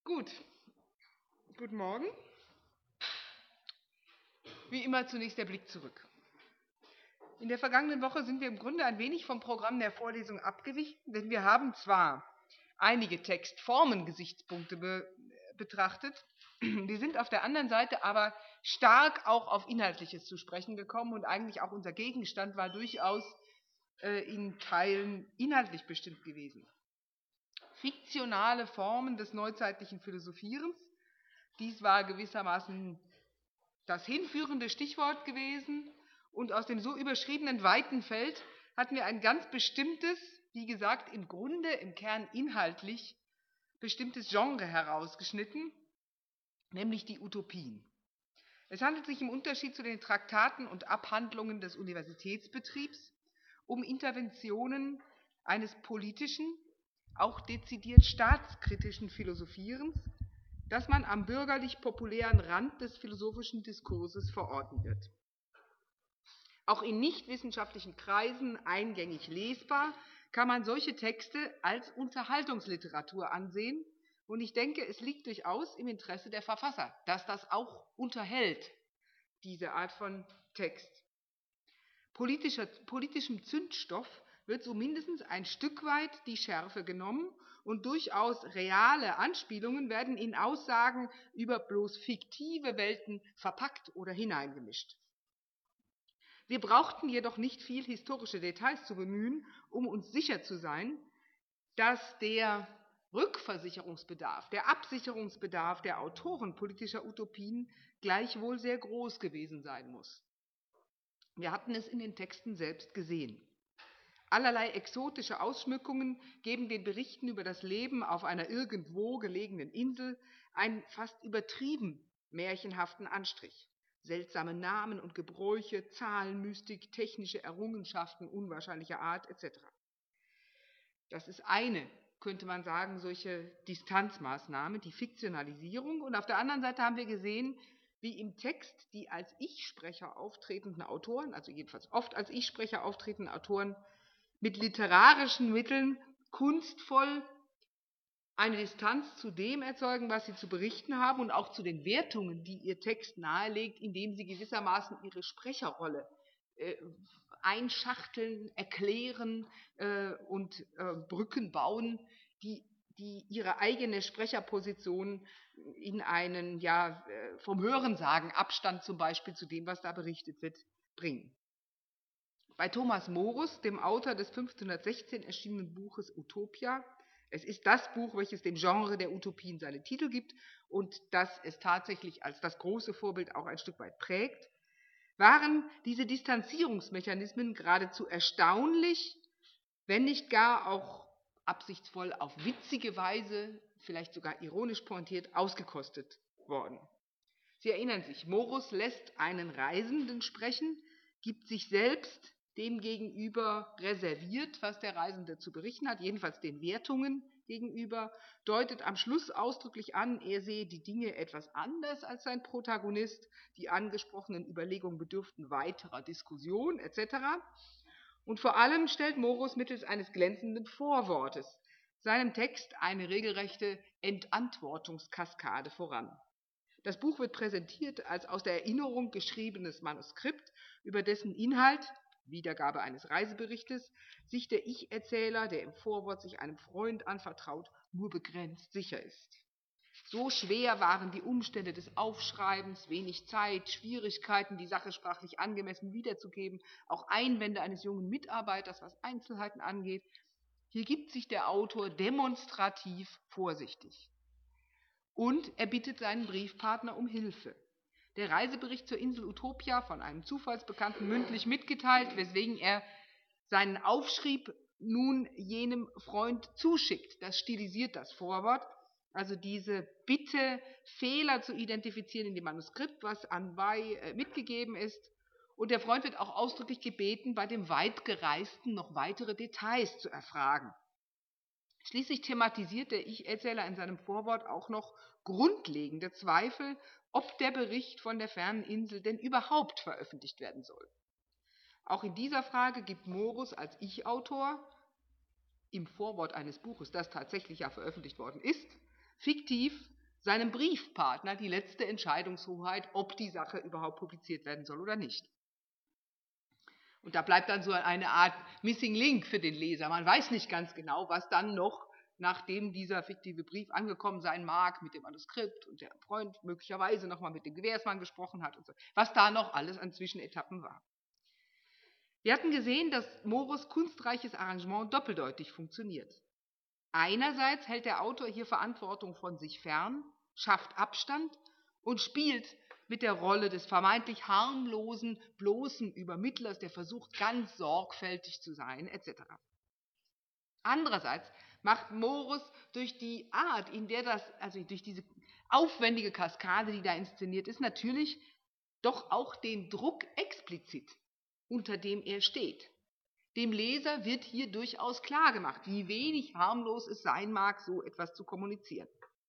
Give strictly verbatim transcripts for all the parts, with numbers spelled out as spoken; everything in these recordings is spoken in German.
Gut, guten Morgen. Wie immer zunächst der Blick zurück. In der vergangenen Woche sind wir im Grunde ein wenig vom Programm der Vorlesung abgewichen, denn wir haben zwar einige Textformen-Gesichtspunkte be betrachtet, wir sind auf der anderen Seite aber stark auch auf Inhaltliches zu sprechen gekommen und eigentlich auch unser Gegenstand war durchaus äh, in Teilen inhaltlich bestimmt gewesen. Fiktionale Formen des neuzeitlichen Philosophierens, dies war gewissermaßen das hinführende Stichwort gewesen, und aus dem so überschriebenen weiten Feld hatten wir ein ganz bestimmtes, wie gesagt, im Grunde, im Kern inhaltlich bestimmtes Genre herausgeschnitten, nämlich die Utopien. Es handelt sich im Unterschied zu den Traktaten und Abhandlungen des Universitätsbetriebs um Interventionen eines politischen, auch dezidiert staatskritischen Philosophierens, das man am bürgerlich-populären Rand des philosophischen Diskurses verorten wird. Auch in nichtwissenschaftlichen Kreisen eingängig lesbar, kann man solche Texte als Unterhaltungsliteratur ansehen. Und ich denke, es liegt durchaus im Interesse der Verfasser, dass das auch unterhält, diese Art von Text. Politischer, politischem Zündstoff wird so mindestens ein Stück weit die Schärfe genommen, und durchaus reale Anspielungen werden in Aussagen über bloß fiktive Welten verpackt oder hineingemischt. Wir brauchten jedoch nicht viel historische Details zu bemühen, um uns sicher zu sein, dass der Rückversicherungsbedarf, der Absicherungsbedarf der Autoren politischer Utopien gleichwohl sehr groß gewesen sein muss. Wir hatten es in den Texten selbst gesehen. Allerlei exotische Ausschmückungen geben den Berichten über das Leben auf einer irgendwo gelegenen Insel einen fast übertrieben märchenhaften Anstrich. Seltsame Namen und Gebräuche, Zahlenmystik, technische Errungenschaften unwahrscheinlicher Art et cetera. Das ist eine, könnte man sagen, solche Distanzmaßnahme, die Fiktionalisierung. Und auf der anderen Seite haben wir gesehen, wie im Text die als Ich-Sprecher auftretenden Autoren, also jedenfalls oft als Ich-Sprecher auftretenden Autoren, mit literarischen Mitteln kunstvoll eine Distanz zu dem erzeugen, was sie zu berichten haben, und auch zu den Wertungen, die ihr Text nahelegt, indem sie gewissermaßen ihre Sprecherrolle äh, einschachteln, erklären äh, und äh, Brücken bauen, die, die ihre eigene Sprecherposition in einen ja, vom Hörensagen Abstand zum Beispiel zu dem, was da berichtet wird, bringen. Bei Thomas Morus, dem Autor des fünfzehnhundertsechzehn erschienenen Buches Utopia, es ist das Buch, welches dem Genre der Utopien seine Titel gibt und das es tatsächlich als das große Vorbild auch ein Stück weit prägt, waren diese Distanzierungsmechanismen geradezu erstaunlich, wenn nicht gar auch absichtsvoll auf witzige Weise, vielleicht sogar ironisch pointiert, ausgekostet worden. Sie erinnern sich, Morus lässt einen Reisenden sprechen, gibt sich selbst demgegenüber reserviert, was der Reisende zu berichten hat, jedenfalls den Wertungen gegenüber, deutet am Schluss ausdrücklich an, er sehe die Dinge etwas anders als sein Protagonist, die angesprochenen Überlegungen bedürften weiterer Diskussion et cetera. Und vor allem stellt Morus mittels eines glänzenden Vorwortes seinem Text eine regelrechte Entantwortungskaskade voran. Das Buch wird präsentiert als aus der Erinnerung geschriebenes Manuskript, über dessen Inhalt, Wiedergabe eines Reiseberichtes, sich der Ich-Erzähler, der im Vorwort sich einem Freund anvertraut, nur begrenzt sicher ist. So schwer waren die Umstände des Aufschreibens, wenig Zeit, Schwierigkeiten, die Sache sprachlich angemessen wiederzugeben, auch Einwände eines jungen Mitarbeiters, was Einzelheiten angeht. Hier gibt sich der Autor demonstrativ vorsichtig. Und er bittet seinen Briefpartner um Hilfe. Der Reisebericht zur Insel Utopia, von einem Zufallsbekannten mündlich mitgeteilt, weswegen er seinen Aufschrieb nun jenem Freund zuschickt. Das stilisiert das Vorwort, also diese Bitte, Fehler zu identifizieren in dem Manuskript, was anbei mitgegeben ist. Und der Freund wird auch ausdrücklich gebeten, bei dem Weitgereisten noch weitere Details zu erfragen. Schließlich thematisiert der Ich-Erzähler in seinem Vorwort auch noch grundlegende Zweifel, ob der Bericht von der fernen Insel denn überhaupt veröffentlicht werden soll. Auch in dieser Frage gibt Morus als Ich-Autor im Vorwort eines Buches, das tatsächlich ja veröffentlicht worden ist, fiktiv seinem Briefpartner die letzte Entscheidungshoheit, ob die Sache überhaupt publiziert werden soll oder nicht. Und da bleibt dann so eine Art Missing Link für den Leser. Man weiß nicht ganz genau, was dann noch, nachdem dieser fiktive Brief angekommen sein mag, mit dem Manuskript und der Freund möglicherweise nochmal mit dem Gewährsmann gesprochen hat und so, was da noch alles an Zwischenetappen war. Wir hatten gesehen, dass Morus kunstreiches Arrangement doppeldeutig funktioniert. Einerseits hält der Autor hier Verantwortung von sich fern, schafft Abstand und spielt mit der Rolle des vermeintlich harmlosen, bloßen Übermittlers, der versucht, ganz sorgfältig zu sein, et cetera. Andererseits macht Morus durch die Art, in der das, also durch diese aufwendige Kaskade, die da inszeniert ist, natürlich doch auch den Druck explizit, unter dem er steht. Dem Leser wird hier durchaus klargemacht, wie wenig harmlos es sein mag, so etwas zu kommunizieren.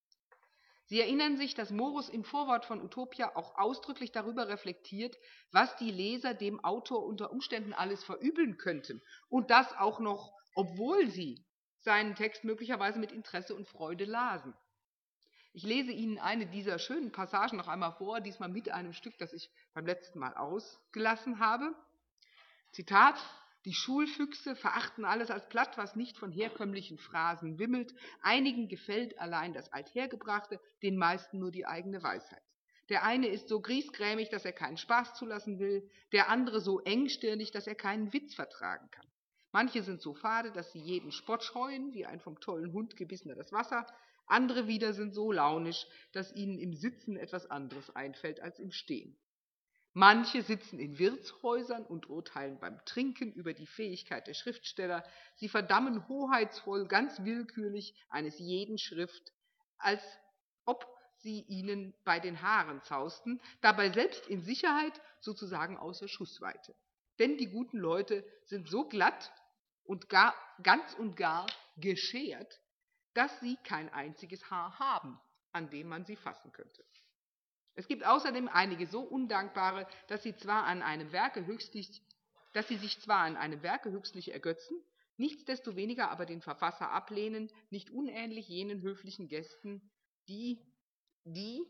Sie erinnern sich, dass Morus im Vorwort von Utopia auch ausdrücklich darüber reflektiert, was die Leser dem Autor unter Umständen alles verübeln könnten, und das auch noch, obwohl sie seinen Text möglicherweise mit Interesse und Freude lasen. Ich lese Ihnen eine dieser schönen Passagen noch einmal vor, diesmal mit einem Stück, das ich beim letzten Mal ausgelassen habe. Zitat: Die Schulfüchse verachten alles als platt, was nicht von herkömmlichen Phrasen wimmelt. Einigen gefällt allein das Althergebrachte, den meisten nur die eigene Weisheit. Der eine ist so griesgrämig, dass er keinen Spaß zulassen will, der andere so engstirnig, dass er keinen Witz vertragen kann. Manche sind so fade, dass sie jeden Spott scheuen, wie ein vom tollen Hund gebissener das Wasser. Andere wieder sind so launisch, dass ihnen im Sitzen etwas anderes einfällt als im Stehen. Manche sitzen in Wirtshäusern und urteilen beim Trinken über die Fähigkeit der Schriftsteller. Sie verdammen hoheitsvoll, ganz willkürlich eines jeden Schrift, als ob sie ihnen bei den Haaren zausten, dabei selbst in Sicherheit, sozusagen außer Schussweite. Denn die guten Leute sind so glatt und gar, ganz und gar geschert, dass sie kein einziges Haar haben, an dem man sie fassen könnte. Es gibt außerdem einige so undankbare, dass sie, zwar an einem Werke höchstlich, dass sie sich zwar an einem Werke höchstlich ergötzen, nichtsdestoweniger aber den Verfasser ablehnen, nicht unähnlich jenen höflichen Gästen, die, die,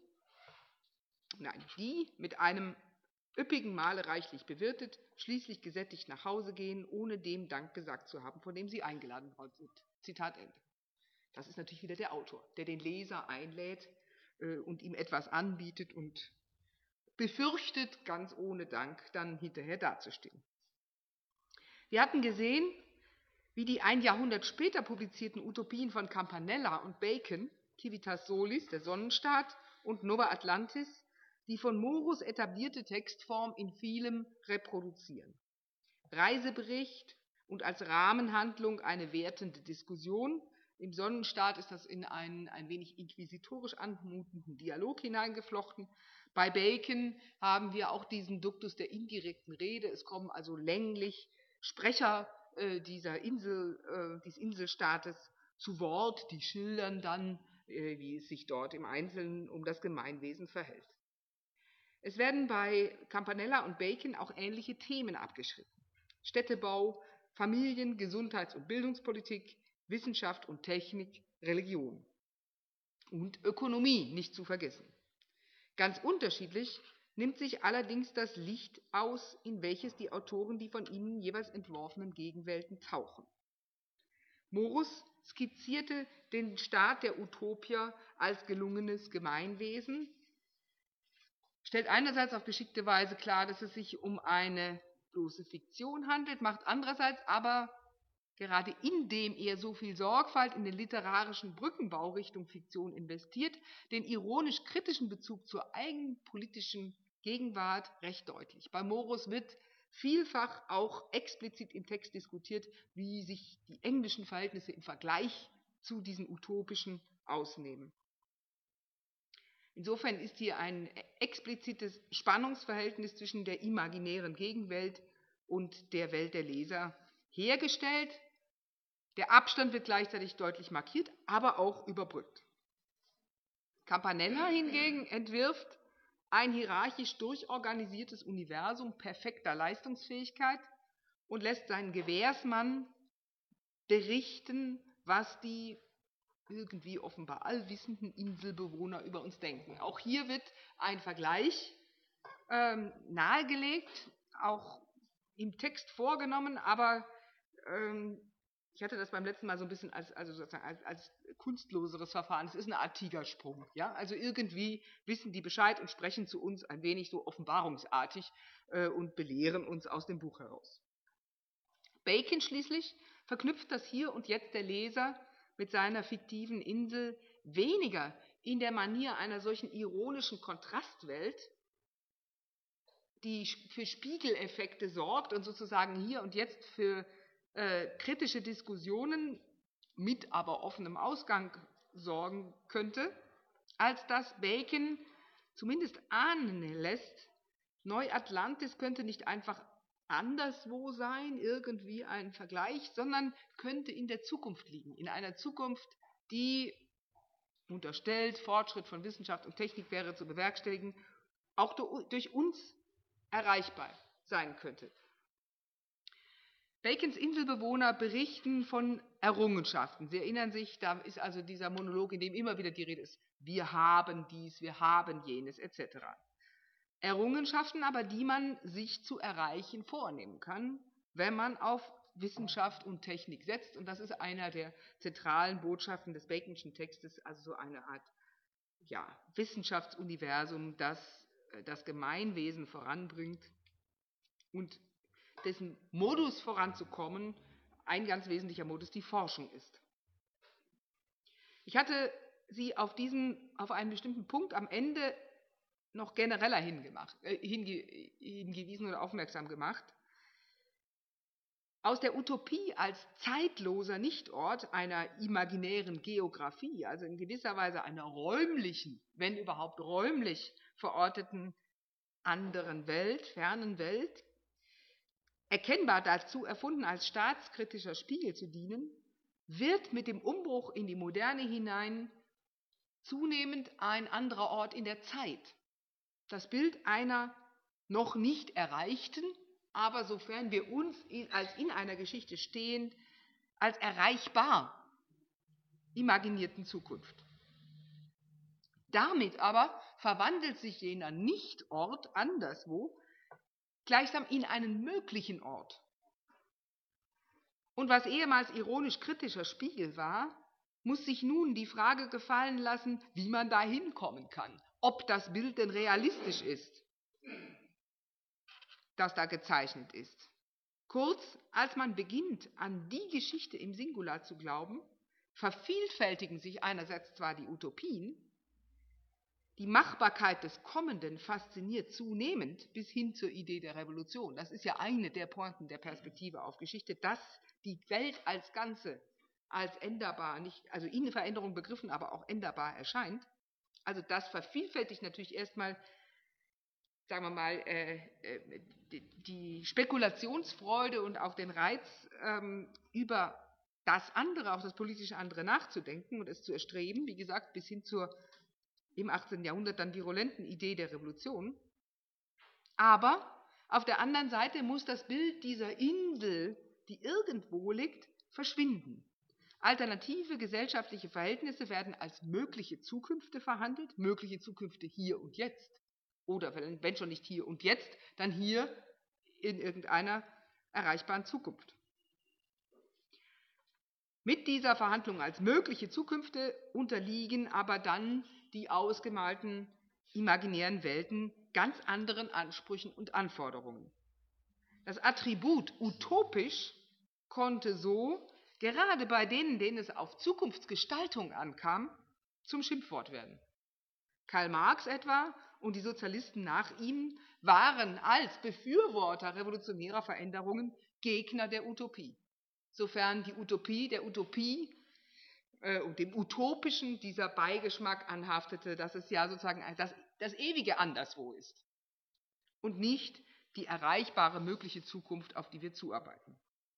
nein, die mit einem üppigen Mahle reichlich bewirtet, schließlich gesättigt nach Hause gehen, ohne dem Dank gesagt zu haben, von dem sie eingeladen worden sind. Zitat Ende. Das ist natürlich wieder der Autor, der den Leser einlädt äh, und ihm etwas anbietet und befürchtet, ganz ohne Dank dann hinterher dazustehen. Wir hatten gesehen, wie die ein Jahrhundert später publizierten Utopien von Campanella und Bacon, Civitas Solis, der Sonnenstaat, und Nova Atlantis, die von Morus etablierte Textform in vielem reproduzieren. Reisebericht und als Rahmenhandlung eine wertende Diskussion. Im Sonnenstaat ist das in einen ein wenig inquisitorisch anmutenden Dialog hineingeflochten. Bei Bacon haben wir auch diesen Duktus der indirekten Rede. Es kommen also länglich Sprecher äh, dieser Insel, äh, dieses Inselstaates zu Wort, die schildern dann, äh, wie es sich dort im Einzelnen um das Gemeinwesen verhält. Es werden bei Campanella und Bacon auch ähnliche Themen abgeschritten: Städtebau, Familien-, Gesundheits- und Bildungspolitik, Wissenschaft und Technik, Religion und Ökonomie nicht zu vergessen. Ganz unterschiedlich nimmt sich allerdings das Licht aus, in welches die Autoren die von ihnen jeweils entworfenen Gegenwelten tauchen. Morus skizzierte den Staat der Utopier als gelungenes Gemeinwesen, stellt einerseits auf geschickte Weise klar, dass es sich um eine bloße Fiktion handelt, macht andererseits aber, gerade indem er so viel Sorgfalt in den literarischen Brückenbau Richtung Fiktion investiert, den ironisch-kritischen Bezug zur eigenen politischen Gegenwart recht deutlich. Bei Morus wird vielfach auch explizit im Text diskutiert, wie sich die englischen Verhältnisse im Vergleich zu diesen utopischen ausnehmen. Insofern ist hier ein explizites Spannungsverhältnis zwischen der imaginären Gegenwelt und der Welt der Leser hergestellt. Der Abstand wird gleichzeitig deutlich markiert, aber auch überbrückt. Campanella hingegen entwirft ein hierarchisch durchorganisiertes Universum perfekter Leistungsfähigkeit und lässt seinen Gewährsmann berichten, was die irgendwie offenbar allwissenden Inselbewohner über uns denken. Auch hier wird ein Vergleich ähm, nahegelegt, auch im Text vorgenommen, aber ähm, ich hatte das beim letzten Mal so ein bisschen als, also sozusagen als, als kunstloseres Verfahren. Es ist eine Art Tigersprung. Ja? Also irgendwie wissen die Bescheid und sprechen zu uns ein wenig so offenbarungsartig äh, und belehren uns aus dem Buch heraus. Bacon schließlich verknüpft das Hier und Jetzt der Leser mit seiner fiktiven Insel weniger in der Manier einer solchen ironischen Kontrastwelt, die für Spiegeleffekte sorgt und sozusagen hier und jetzt für äh, kritische Diskussionen mit aber offenem Ausgang sorgen könnte, als dass Bacon zumindest ahnen lässt, Neuatlantis könnte nicht einfach anderswo sein, irgendwie ein Vergleich, sondern könnte in der Zukunft liegen, in einer Zukunft, die unterstellt, Fortschritt von Wissenschaft und Technik wäre zu bewerkstelligen, auch durch uns erreichbar sein könnte. Bacons Inselbewohner berichten von Errungenschaften. Sie erinnern sich, da ist also dieser Monolog, in dem immer wieder die Rede ist, wir haben dies, wir haben jenes et cetera. Errungenschaften aber, die man sich zu erreichen vornehmen kann, wenn man auf Wissenschaft und Technik setzt. Und das ist einer der zentralen Botschaften des Baconschen Textes, also so eine Art ja, Wissenschaftsuniversum, das das Gemeinwesen voranbringt und dessen Modus voranzukommen ein ganz wesentlicher Modus die Forschung ist. Ich hatte Sie auf, diesen, auf einen bestimmten Punkt am Ende noch genereller hingemacht, äh, hinge, hingewiesen oder aufmerksam gemacht. Aus der Utopie als zeitloser Nichtort einer imaginären Geographie, also in gewisser Weise einer räumlichen, wenn überhaupt räumlich verorteten anderen Welt, fernen Welt, erkennbar dazu erfunden, als staatskritischer Spiegel zu dienen, wird mit dem Umbruch in die Moderne hinein zunehmend ein anderer Ort in der Zeit. Das Bild einer noch nicht erreichten, aber sofern wir uns als in einer Geschichte stehen, als erreichbar imaginierten Zukunft. Damit aber verwandelt sich jener Nichtort anderswo gleichsam in einen möglichen Ort. Und was ehemals ironisch kritischer Spiegel war, muss sich nun die Frage gefallen lassen, wie man da hinkommen kann, ob das Bild denn realistisch ist, das da gezeichnet ist. Kurz, als man beginnt, an die Geschichte im Singular zu glauben, vervielfältigen sich einerseits zwar die Utopien, die Machbarkeit des Kommenden fasziniert zunehmend bis hin zur Idee der Revolution. Das ist ja eine der Pointen der Perspektive auf Geschichte, dass die Welt als Ganze als änderbar, nicht, also in Veränderung begriffen, aber auch änderbar erscheint. Also das vervielfältigt natürlich erstmal, sagen wir mal, äh, die Spekulationsfreude und auch den Reiz, ähm, über das andere, auch das politische andere nachzudenken und es zu erstreben, wie gesagt, bis hin zur im achtzehnten Jahrhundert dann virulenten Idee der Revolution. Aber auf der anderen Seite muss das Bild dieser Insel, die irgendwo liegt, verschwinden. Alternative gesellschaftliche Verhältnisse werden als mögliche Zukünfte verhandelt, mögliche Zukünfte hier und jetzt. Oder wenn schon nicht hier und jetzt, dann hier in irgendeiner erreichbaren Zukunft. Mit dieser Verhandlung als mögliche Zukünfte unterliegen aber dann die ausgemalten imaginären Welten ganz anderen Ansprüchen und Anforderungen. Das Attribut utopisch konnte so, gerade bei denen, denen es auf Zukunftsgestaltung ankam, zum Schimpfwort werden. Karl Marx etwa und die Sozialisten nach ihm waren als Befürworter revolutionärer Veränderungen Gegner der Utopie, sofern die Utopie der Utopie äh, und dem Utopischen dieser Beigeschmack anhaftete, dass es ja sozusagen das, das ewige Anderswo ist und nicht die erreichbare mögliche Zukunft, auf die wir zuarbeiten.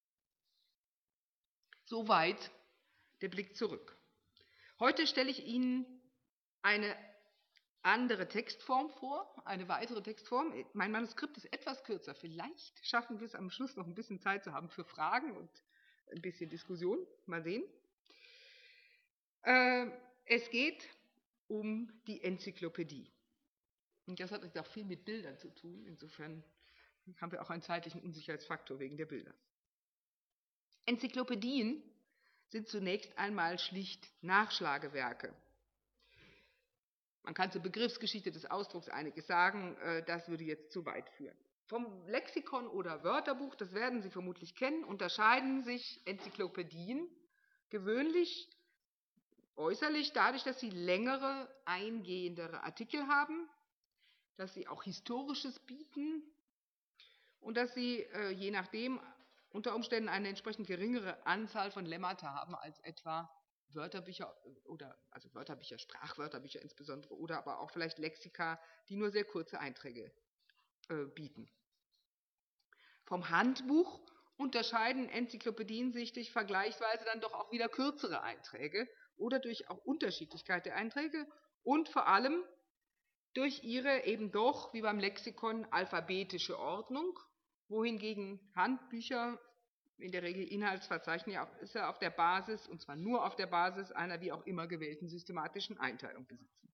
Soweit der Blick zurück. Heute stelle ich Ihnen eine andere Textform vor, eine weitere Textform. Mein Manuskript ist etwas kürzer. Vielleicht schaffen wir es am Schluss noch ein bisschen Zeit zu haben für Fragen und ein bisschen Diskussion. Mal sehen. Äh, es geht um die Enzyklopädie. Und das hat jetzt auch viel mit Bildern zu tun. Insofern haben wir auch einen zeitlichen Unsicherheitsfaktor wegen der Bilder. Enzyklopädien sind zunächst einmal schlicht Nachschlagewerke. Man kann zur Begriffsgeschichte des Ausdrucks einiges sagen, das würde jetzt zu weit führen. Vom Lexikon oder Wörterbuch, das werden Sie vermutlich kennen, unterscheiden sich Enzyklopädien gewöhnlich äußerlich dadurch, dass sie längere, eingehendere Artikel haben, dass sie auch Historisches bieten und dass sie äh, je nachdem unter Umständen eine entsprechend geringere Anzahl von Lemmata haben als etwa Wörterbücher oder also Wörterbücher, Sprachwörterbücher insbesondere oder aber auch vielleicht Lexika, die nur sehr kurze Einträge äh, bieten. Vom Handbuch unterscheiden Enzyklopädien sich durch vergleichsweise dann doch auch wieder kürzere Einträge oder durch auch Unterschiedlichkeit der Einträge und vor allem durch ihre eben doch, wie beim Lexikon, alphabetische Ordnung, wohingegen Handbücher in der Regel Inhaltsverzeichnisse auf der Basis, und zwar nur auf der Basis einer wie auch immer gewählten systematischen Einteilung besitzen.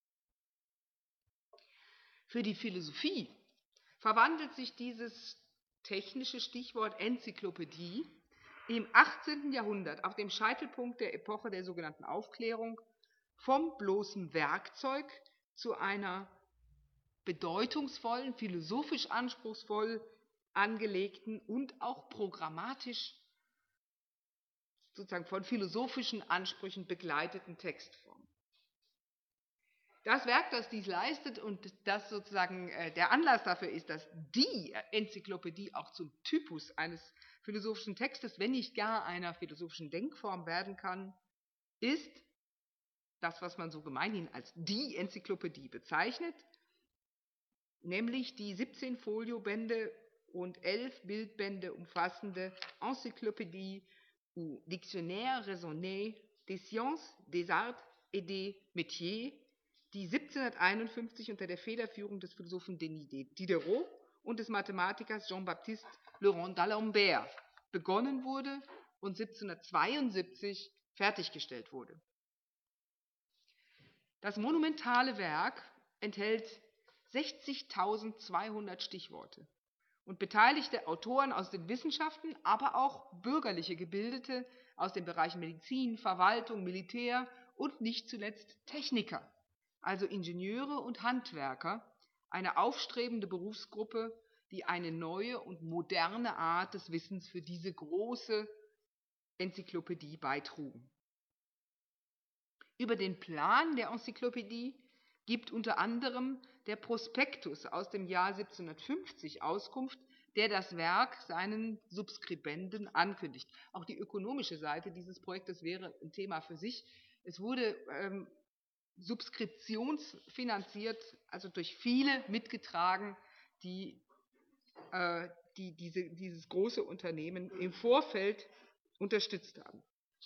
Für die Philosophie verwandelt sich dieses technische Stichwort Enzyklopädie im achtzehnten Jahrhundert auf dem Scheitelpunkt der Epoche der sogenannten Aufklärung vom bloßen Werkzeug zu einer bedeutungsvollen, philosophisch anspruchsvoll angelegten und auch programmatisch sozusagen von philosophischen Ansprüchen begleiteten Textform. Das Werk, das dies leistet und das sozusagen der Anlass dafür ist, dass die Enzyklopädie auch zum Typus eines philosophischen Textes, wenn nicht gar einer philosophischen Denkform werden kann, ist das, was man so gemeinhin als die Enzyklopädie bezeichnet, nämlich die siebzehn Foliobände und elf Bildbände umfassende Encyclopédie ou Dictionnaire raisonné des sciences, des arts et des métiers, die siebzehnhunderteinundfünfzig unter der Federführung des Philosophen Denis Diderot und des Mathematikers Jean-Baptiste Laurent d'Alembert begonnen wurde und siebzehnhundertzweiundsiebzig fertiggestellt wurde. Das monumentale Werk enthält sechzigtausendzweihundert Stichworte und beteiligte Autoren aus den Wissenschaften, aber auch bürgerliche Gebildete aus den Bereichen Medizin, Verwaltung, Militär und nicht zuletzt Techniker, also Ingenieure und Handwerker, eine aufstrebende Berufsgruppe, die eine neue und moderne Art des Wissens für diese große Enzyklopädie beitrugen. Über den Plan der Enzyklopädie gibt unter anderem der Prospektus aus dem Jahr siebzehnhundertfünfzig Auskunft, der das Werk seinen Subskribenden ankündigt. Auch die ökonomische Seite dieses Projektes wäre ein Thema für sich. Es wurde ähm, subskriptionsfinanziert, also durch viele mitgetragen, die, äh, die diese, dieses große Unternehmen im Vorfeld unterstützt haben.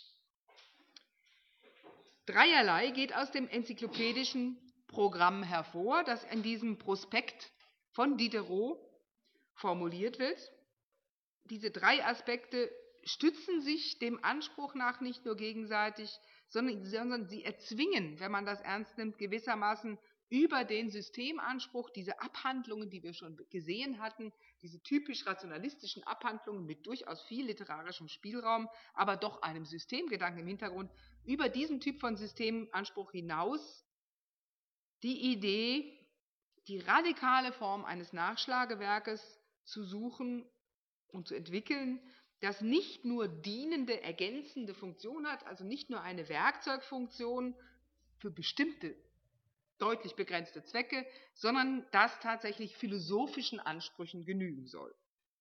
Dreierlei geht aus dem enzyklopädischen Programm hervor, das in diesem Prospekt von Diderot formuliert wird. Diese drei Aspekte stützen sich dem Anspruch nach nicht nur gegenseitig, sondern, sondern sie erzwingen, wenn man das ernst nimmt, gewissermaßen über den Systemanspruch diese Abhandlungen, die wir schon gesehen hatten, diese typisch rationalistischen Abhandlungen mit durchaus viel literarischem Spielraum, aber doch einem Systemgedanken im Hintergrund, über diesen Typ von Systemanspruch hinaus die Idee, die radikale Form eines Nachschlagewerkes zu suchen und zu entwickeln, das nicht nur dienende, ergänzende Funktion hat, also nicht nur eine Werkzeugfunktion für bestimmte, deutlich begrenzte Zwecke, sondern das tatsächlich philosophischen Ansprüchen genügen soll.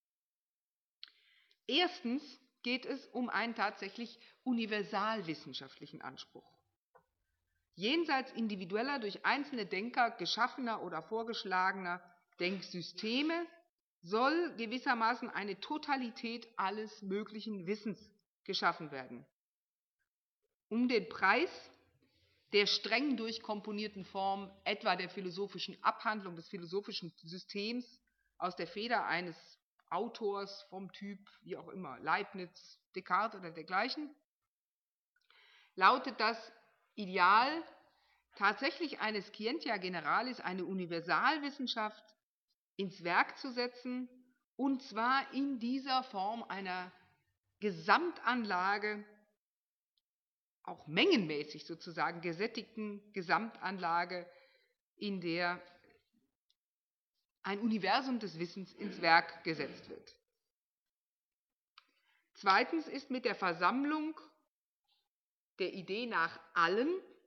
Erstens geht es um einen tatsächlich universalwissenschaftlichen Anspruch. Jenseits individueller, durch einzelne Denker geschaffener oder vorgeschlagener Denksysteme soll gewissermaßen eine Totalität alles möglichen Wissens geschaffen werden. Um den Preis der streng durchkomponierten Form, etwa der philosophischen Abhandlung des philosophischen Systems aus der Feder eines Autors vom Typ, wie auch immer, Leibniz, Descartes oder dergleichen, lautet das Ideal tatsächlich eine Scientia Generalis, eine Universalwissenschaft, ins Werk zu setzen, und zwar in dieser Form einer Gesamtanlage, auch mengenmäßig sozusagen gesättigten Gesamtanlage, in der ein Universum des Wissens ins Werk gesetzt wird. Zweitens ist mit der Versammlung der Idee nach allem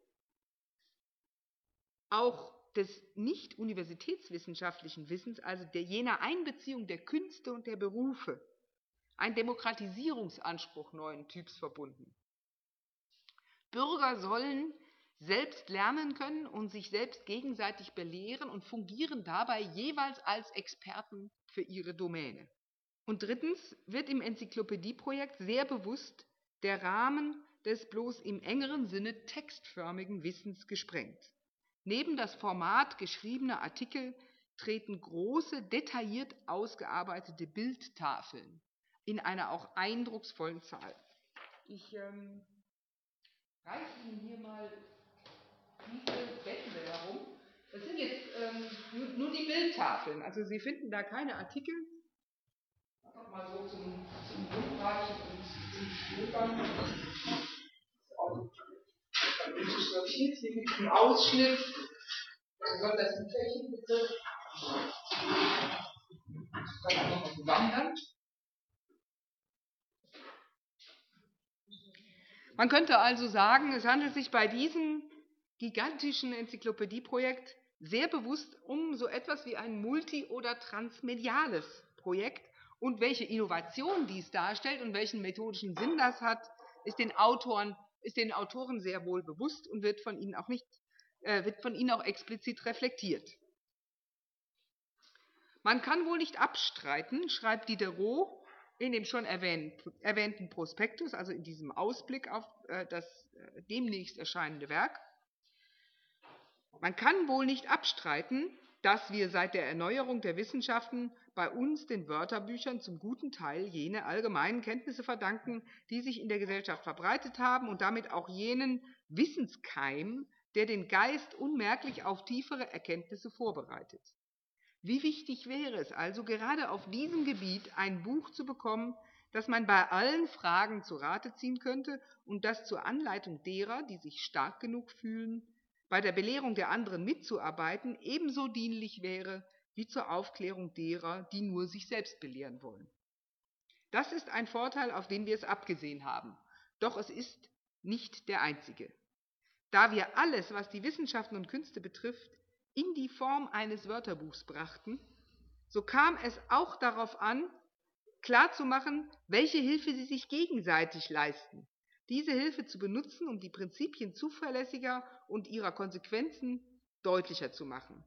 auch des nicht universitätswissenschaftlichen Wissens, also der jener Einbeziehung der Künste und der Berufe, ein Demokratisierungsanspruch neuen Typs verbunden. Bürger sollen selbst lernen können und sich selbst gegenseitig belehren und fungieren dabei jeweils als Experten für ihre Domäne. Und drittens wird im Enzyklopädieprojekt sehr bewusst der Rahmen des bloß im engeren Sinne textförmigen Wissens gesprengt. Neben das Format geschriebener Artikel treten große, detailliert ausgearbeitete Bildtafeln in einer auch eindrucksvollen Zahl. Ich ähm, reiche Ihnen hier mal diese Bände herum. Das sind jetzt ähm, nur die Bildtafeln, also Sie finden da keine Artikel. Einfach mal so zum, zum Rumreichen und zum Stöbern. Hier gibt es einen Ausschnitt, besonders im Flächenbegriff. Das kann man noch wandern. Man könnte also sagen, es handelt sich bei diesem gigantischen Enzyklopädieprojekt sehr bewusst um so etwas wie ein multi- oder transmediales Projekt. Und welche Innovation dies darstellt und welchen methodischen Sinn das hat, ist den Autoren, ist den Autoren sehr wohl bewusst und wird von ihnen auch, nicht, äh, wird von ihnen auch explizit reflektiert. Man kann wohl nicht abstreiten, schreibt Diderot in dem schon erwähnten Prospektus, also in diesem Ausblick auf das demnächst erscheinende Werk, man kann wohl nicht abstreiten, dass wir seit der Erneuerung der Wissenschaften bei uns den Wörterbüchern zum guten Teil jene allgemeinen Kenntnisse verdanken, die sich in der Gesellschaft verbreitet haben und damit auch jenen Wissenskeim, der den Geist unmerklich auf tiefere Erkenntnisse vorbereitet. Wie wichtig wäre es also, gerade auf diesem Gebiet ein Buch zu bekommen, das man bei allen Fragen zu Rate ziehen könnte und das zur Anleitung derer, die sich stark genug fühlen, bei der Belehrung der anderen mitzuarbeiten, ebenso dienlich wäre wie zur Aufklärung derer, die nur sich selbst belehren wollen. Das ist ein Vorteil, auf den wir es abgesehen haben. Doch es ist nicht der einzige. Da wir alles, was die Wissenschaften und Künste betrifft, in die Form eines Wörterbuchs brachten, so kam es auch darauf an, klarzumachen, welche Hilfe sie sich gegenseitig leisten, diese Hilfe zu benutzen, um die Prinzipien zuverlässiger und ihrer Konsequenzen deutlicher zu machen.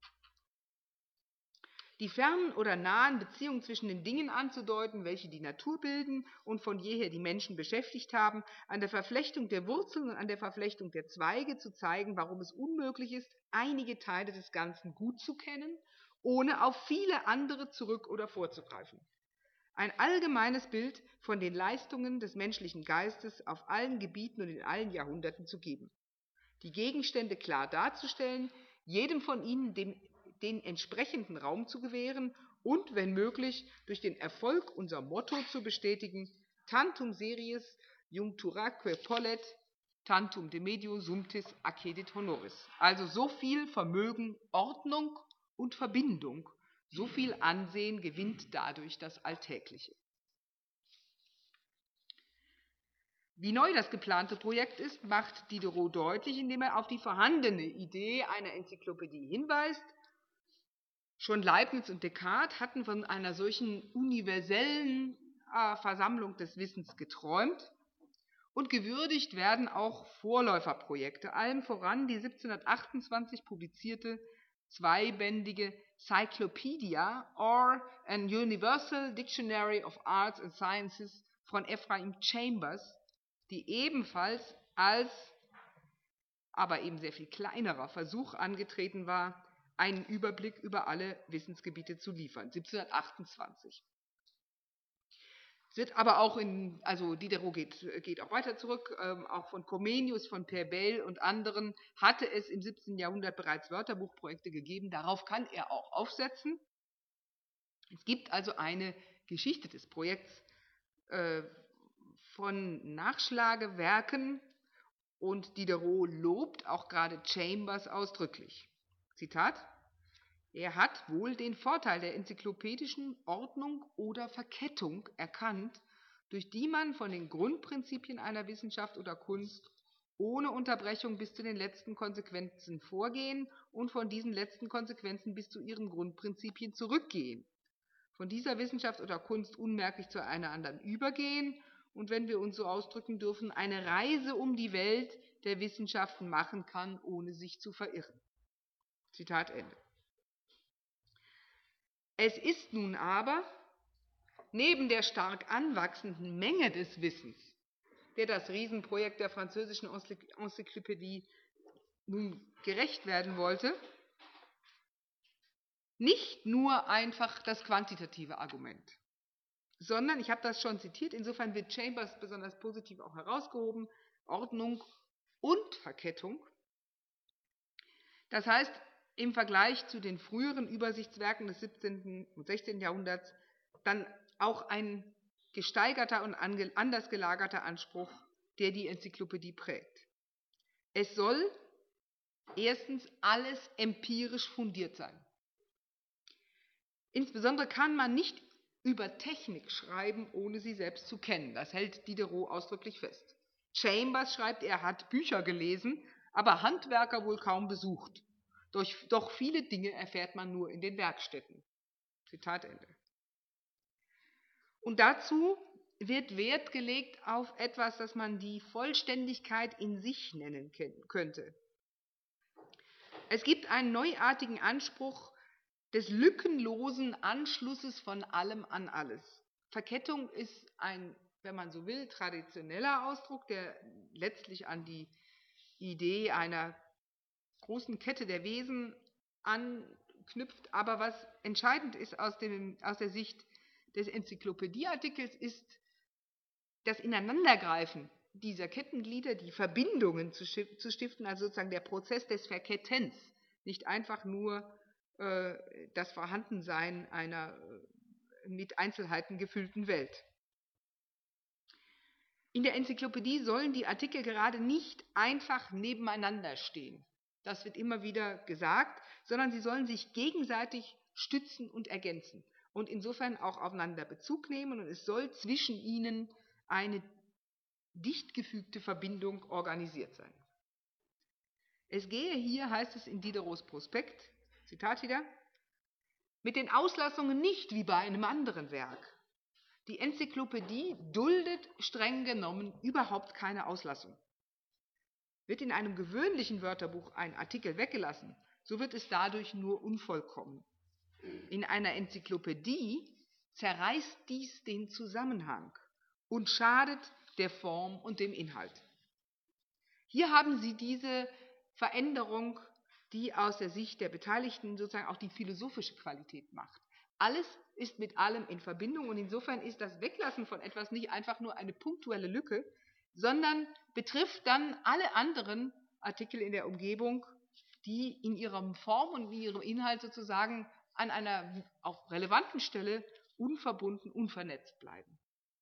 Die fernen oder nahen Beziehungen zwischen den Dingen anzudeuten, welche die Natur bilden und von jeher die Menschen beschäftigt haben, an der Verflechtung der Wurzeln und an der Verflechtung der Zweige zu zeigen, warum es unmöglich ist, einige Teile des Ganzen gut zu kennen, ohne auf viele andere zurück- oder vorzugreifen. Ein allgemeines Bild von den Leistungen des menschlichen Geistes auf allen Gebieten und in allen Jahrhunderten zu geben. Die Gegenstände klar darzustellen, jedem von ihnen dem den entsprechenden Raum zu gewähren und, wenn möglich, durch den Erfolg unser Motto zu bestätigen: Tantum series juncturaque pollet, tantum de medio sumptis accedit honoris. Also so viel Vermögen Ordnung und Verbindung, so viel Ansehen gewinnt dadurch das Alltägliche. Wie neu das geplante Projekt ist, macht Diderot deutlich, indem er auf die vorhandene Idee einer Enzyklopädie hinweist. Schon Leibniz und Descartes hatten von einer solchen universellen äh, Versammlung des Wissens geträumt, und gewürdigt werden auch Vorläuferprojekte, allem voran die siebzehnhundertachtundzwanzig publizierte zweibändige Cyclopedia or an Universal Dictionary of Arts and Sciences von Ephraim Chambers, die ebenfalls als, aber eben sehr viel kleinerer Versuch angetreten war, einen Überblick über alle Wissensgebiete zu liefern, siebzehnhundertachtundzwanzig. Es wird aber auch in, also Diderot geht, geht auch weiter zurück, ähm, auch von Comenius, von Per Bayle und anderen hatte es im siebzehnten Jahrhundert bereits Wörterbuchprojekte gegeben. Darauf kann er auch aufsetzen. Es gibt also eine Geschichte des Projekts äh, von Nachschlagewerken und Diderot lobt auch gerade Chambers ausdrücklich. Zitat: Er hat wohl den Vorteil der enzyklopädischen Ordnung oder Verkettung erkannt, durch die man von den Grundprinzipien einer Wissenschaft oder Kunst ohne Unterbrechung bis zu den letzten Konsequenzen vorgehen und von diesen letzten Konsequenzen bis zu ihren Grundprinzipien zurückgehen, von dieser Wissenschaft oder Kunst unmerklich zu einer anderen übergehen und, wenn wir uns so ausdrücken dürfen, eine Reise um die Welt der Wissenschaften machen kann, ohne sich zu verirren. Zitat Ende. Es ist nun aber neben der stark anwachsenden Menge des Wissens, der das Riesenprojekt der französischen Enzyklopädie nun gerecht werden wollte, nicht nur einfach das quantitative Argument, sondern, ich habe das schon zitiert, insofern wird Chambers besonders positiv auch herausgehoben, Ordnung und Verkettung. Das heißt, im Vergleich zu den früheren Übersichtswerken des siebzehnten und sechzehnten Jahrhunderts dann auch ein gesteigerter und anders gelagerter Anspruch, der die Enzyklopädie prägt. Es soll erstens alles empirisch fundiert sein. Insbesondere kann man nicht über Technik schreiben, ohne sie selbst zu kennen. Das hält Diderot ausdrücklich fest. Chambers schreibt, er hat Bücher gelesen, aber Handwerker wohl kaum besucht. Doch viele Dinge erfährt man nur in den Werkstätten. Zitat Ende. Und dazu wird Wert gelegt auf etwas, das man die Vollständigkeit in sich nennen könnte. Es gibt einen neuartigen Anspruch des lückenlosen Anschlusses von allem an alles. Verkettung ist ein, wenn man so will, traditioneller Ausdruck, der letztlich an die Idee einer großen Kette der Wesen anknüpft. Aber was entscheidend ist aus, dem, aus der Sicht des Enzyklopädieartikels, ist das Ineinandergreifen dieser Kettenglieder, die Verbindungen zu stiften, also sozusagen der Prozess des Verkettens, nicht einfach nur äh, das Vorhandensein einer äh, mit Einzelheiten gefüllten Welt. In der Enzyklopädie sollen die Artikel gerade nicht einfach nebeneinander stehen. Das wird immer wieder gesagt, sondern sie sollen sich gegenseitig stützen und ergänzen und insofern auch aufeinander Bezug nehmen, und es soll zwischen ihnen eine dicht gefügte Verbindung organisiert sein. Es gehe hier, heißt es in Diderots Prospekt, Zitat wieder, mit den Auslassungen nicht wie bei einem anderen Werk. Die Enzyklopädie duldet streng genommen überhaupt keine Auslassung. Wird in einem gewöhnlichen Wörterbuch ein Artikel weggelassen, so wird es dadurch nur unvollkommen. In einer Enzyklopädie zerreißt dies den Zusammenhang und schadet der Form und dem Inhalt. Hier haben Sie diese Veränderung, die aus der Sicht der Beteiligten sozusagen auch die philosophische Qualität macht. Alles ist mit allem in Verbindung, und insofern ist das Weglassen von etwas nicht einfach nur eine punktuelle Lücke, sondern betrifft dann alle anderen Artikel in der Umgebung, die in ihrer Form und in ihrem Inhalt sozusagen an einer auch relevanten Stelle unverbunden, unvernetzt bleiben.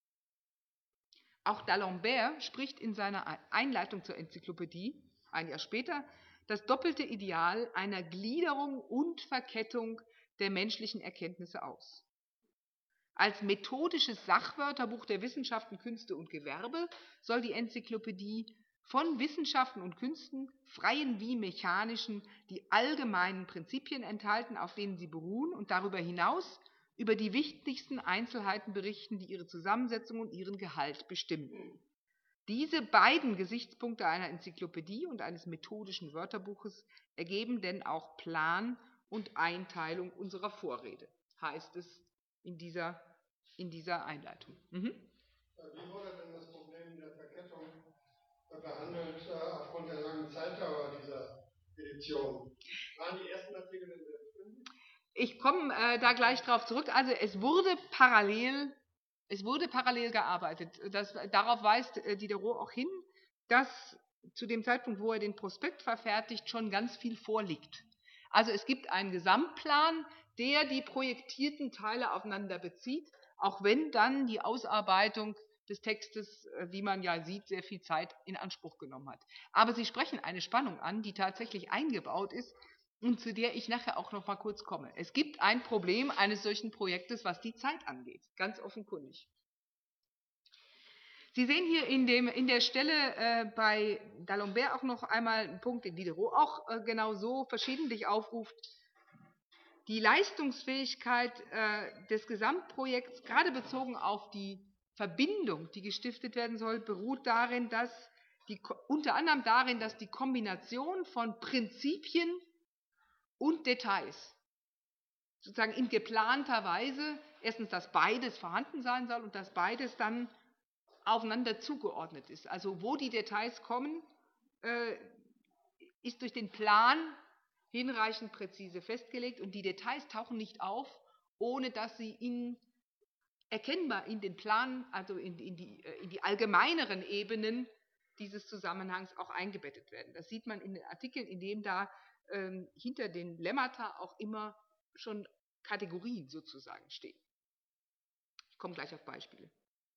Auch D'Alembert spricht in seiner Einleitung zur Enzyklopädie, ein Jahr später, das doppelte Ideal einer Gliederung und Verkettung der menschlichen Erkenntnisse aus. Als methodisches Sachwörterbuch der Wissenschaften, Künste und Gewerbe soll die Enzyklopädie von Wissenschaften und Künsten, freien wie mechanischen, die allgemeinen Prinzipien enthalten, auf denen sie beruhen, und darüber hinaus über die wichtigsten Einzelheiten berichten, die ihre Zusammensetzung und ihren Gehalt bestimmen. Diese beiden Gesichtspunkte einer Enzyklopädie und eines methodischen Wörterbuches ergeben denn auch Plan und Einteilung unserer Vorrede, heißt es in dieser, in dieser Einleitung. Mhm. Wie wurde denn das Problem der Verkettung behandelt äh, aufgrund der langen Zeitdauer dieser Edition? Waren die ersten Artikel denn sehr früh? Ich komme äh, da gleich drauf zurück. Also es wurde parallel Es wurde parallel gearbeitet. Das, darauf weist Diderot auch hin, dass zu dem Zeitpunkt, wo er den Prospekt verfertigt, schon ganz viel vorliegt. Also es gibt einen Gesamtplan, der die projektierten Teile aufeinander bezieht, auch wenn dann die Ausarbeitung des Textes, wie man ja sieht, sehr viel Zeit in Anspruch genommen hat. Aber Sie sprechen eine Spannung an, die tatsächlich eingebaut ist und zu der ich nachher auch noch mal kurz komme. Es gibt ein Problem eines solchen Projektes, was die Zeit angeht, ganz offenkundig. Sie sehen hier in, dem, in der Stelle äh, bei D'Alembert auch noch einmal einen Punkt, den Diderot auch äh, genau so verschiedentlich aufruft. Die Leistungsfähigkeit äh, des Gesamtprojekts, gerade bezogen auf die Verbindung, die gestiftet werden soll, beruht darin, dass die, unter anderem darin, dass die Kombination von Prinzipien und Details sozusagen in geplanter Weise, erstens, dass beides vorhanden sein soll und dass beides dann aufeinander zugeordnet ist. Also wo die Details kommen, äh, ist durch den Plan hinreichend präzise festgelegt und die Details tauchen nicht auf, ohne dass sie in, erkennbar in den Plan, also in, in, die, in die allgemeineren Ebenen dieses Zusammenhangs auch eingebettet werden. Das sieht man in den Artikeln, in denen da äh, hinter den Lemmata auch immer schon Kategorien sozusagen stehen. Ich komme gleich auf Beispiele.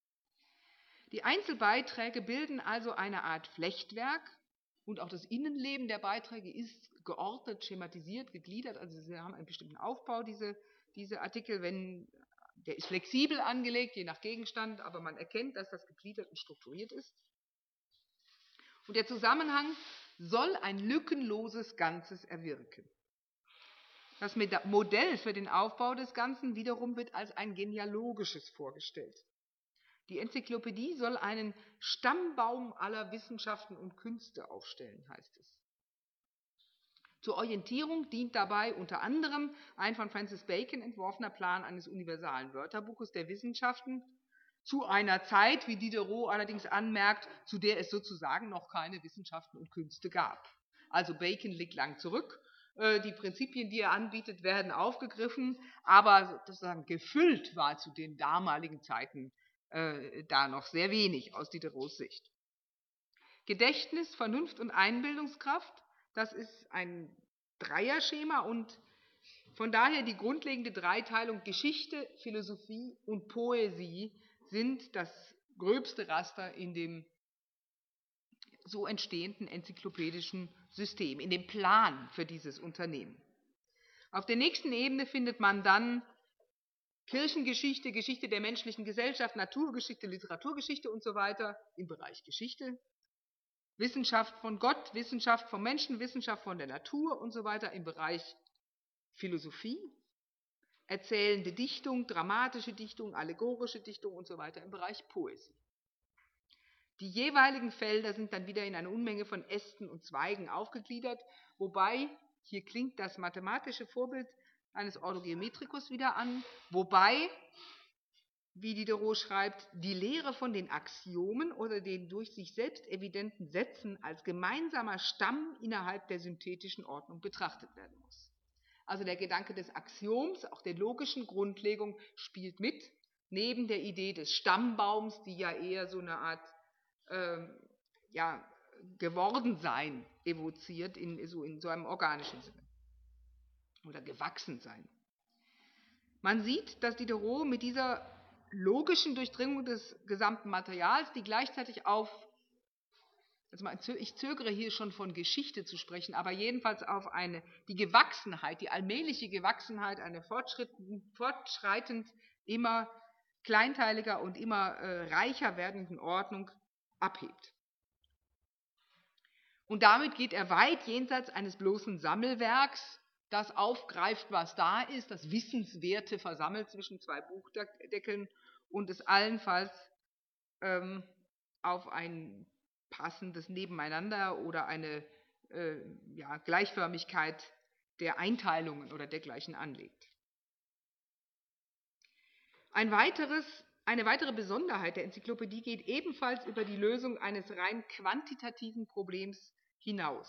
Die Einzelbeiträge bilden also eine Art Flechtwerk und auch das Innenleben der Beiträge ist geordnet, schematisiert, gegliedert. Also sie haben einen bestimmten Aufbau, diese, diese Artikel. Wenn, der ist flexibel angelegt, je nach Gegenstand, aber man erkennt, dass das gegliedert und strukturiert ist. Und der Zusammenhang soll ein lückenloses Ganzes erwirken. Das Modell für den Aufbau des Ganzen wiederum wird als ein genealogisches vorgestellt. Die Enzyklopädie soll einen Stammbaum aller Wissenschaften und Künste aufstellen, heißt es. Zur Orientierung dient dabei unter anderem ein von Francis Bacon entworfener Plan eines universalen Wörterbuches der Wissenschaften, zu einer Zeit, wie Diderot allerdings anmerkt, zu der es sozusagen noch keine Wissenschaften und Künste gab. Also Bacon liegt lang zurück. Die Prinzipien, die er anbietet, werden aufgegriffen, aber sozusagen gefüllt war zu den damaligen Zeiten äh, da noch sehr wenig aus Diderots Sicht. Gedächtnis, Vernunft und Einbildungskraft, das ist ein Dreierschema und von daher die grundlegende Dreiteilung Geschichte, Philosophie und Poesie sind das gröbste Raster in dem so entstehenden enzyklopädischen System, in dem Plan für dieses Unternehmen. Auf der nächsten Ebene findet man dann Kirchengeschichte, Geschichte der menschlichen Gesellschaft, Naturgeschichte, Literaturgeschichte und so weiter im Bereich Geschichte, Wissenschaft von Gott, Wissenschaft vom Menschen, Wissenschaft von der Natur und so weiter im Bereich Philosophie, erzählende Dichtung, dramatische Dichtung, allegorische Dichtung und so weiter im Bereich Poesie. Die jeweiligen Felder sind dann wieder in eine Unmenge von Ästen und Zweigen aufgegliedert, wobei, hier klingt das mathematische Vorbild eines Orthogeometricus wieder an, wobei, wie Diderot schreibt, die Lehre von den Axiomen oder den durch sich selbst evidenten Sätzen als gemeinsamer Stamm innerhalb der synthetischen Ordnung betrachtet werden muss. Also der Gedanke des Axioms, auch der logischen Grundlegung, spielt mit, neben der Idee des Stammbaums, die ja eher so eine Art äh, ja, Gewordensein evoziert, in so, in so einem organischen Sinne. Oder Gewachsensein. Man sieht, dass Diderot mit dieser logischen Durchdringung des gesamten Materials, die gleichzeitig auf, also ich zögere hier schon von Geschichte zu sprechen, aber jedenfalls auf eine, die Gewachsenheit, die allmähliche Gewachsenheit einer fortschreitend immer kleinteiliger und immer äh, reicher werdenden Ordnung abhebt. Und damit geht er weit jenseits eines bloßen Sammelwerks, das aufgreift, was da ist, das Wissenswerte versammelt zwischen zwei Buchdeckeln und es allenfalls ähm, auf ein passendes Nebeneinander oder eine äh, ja, Gleichförmigkeit der Einteilungen oder dergleichen anlegt. Ein weiteres, eine weitere Besonderheit der Enzyklopädie geht ebenfalls über die Lösung eines rein quantitativen Problems hinaus.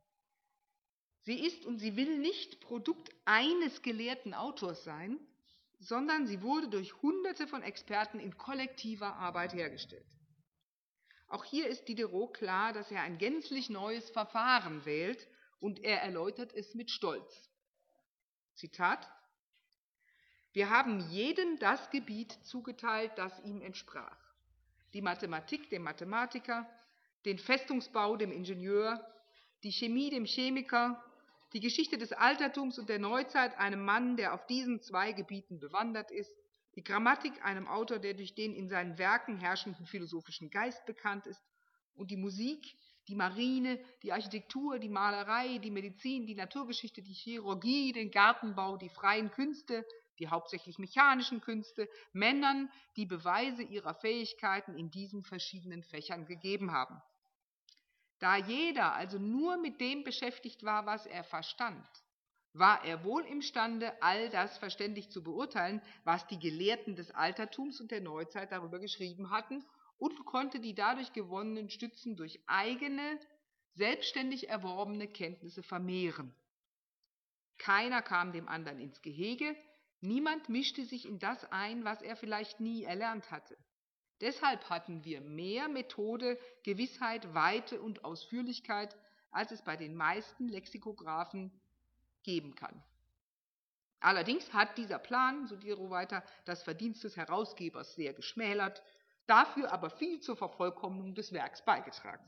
Sie ist und sie will nicht Produkt eines gelehrten Autors sein, sondern sie wurde durch Hunderte von Experten in kollektiver Arbeit hergestellt. Auch hier ist Diderot klar, dass er ein gänzlich neues Verfahren wählt, und er erläutert es mit Stolz. Zitat: Wir haben jedem das Gebiet zugeteilt, das ihm entsprach. Die Mathematik dem Mathematiker, den Festungsbau dem Ingenieur, die Chemie dem Chemiker, die Geschichte des Altertums und der Neuzeit einem Mann, der auf diesen zwei Gebieten bewandert ist, die Grammatik einem Autor, der durch den in seinen Werken herrschenden philosophischen Geist bekannt ist, und die Musik, die Marine, die Architektur, die Malerei, die Medizin, die Naturgeschichte, die Chirurgie, den Gartenbau, die freien Künste, die hauptsächlich mechanischen Künste, Männern, die Beweise ihrer Fähigkeiten in diesen verschiedenen Fächern gegeben haben. Da jeder also nur mit dem beschäftigt war, was er verstand, war er wohl imstande, all das verständig zu beurteilen, was die Gelehrten des Altertums und der Neuzeit darüber geschrieben hatten, und konnte die dadurch gewonnenen Stützen durch eigene, selbstständig erworbene Kenntnisse vermehren. Keiner kam dem anderen ins Gehege, niemand mischte sich in das ein, was er vielleicht nie erlernt hatte. Deshalb hatten wir mehr Methode, Gewissheit, Weite und Ausführlichkeit, als es bei den meisten Lexikographen geben kann. Allerdings hat dieser Plan, so Diderot weiter, das Verdienst des Herausgebers sehr geschmälert, dafür aber viel zur Vervollkommnung des Werks beigetragen.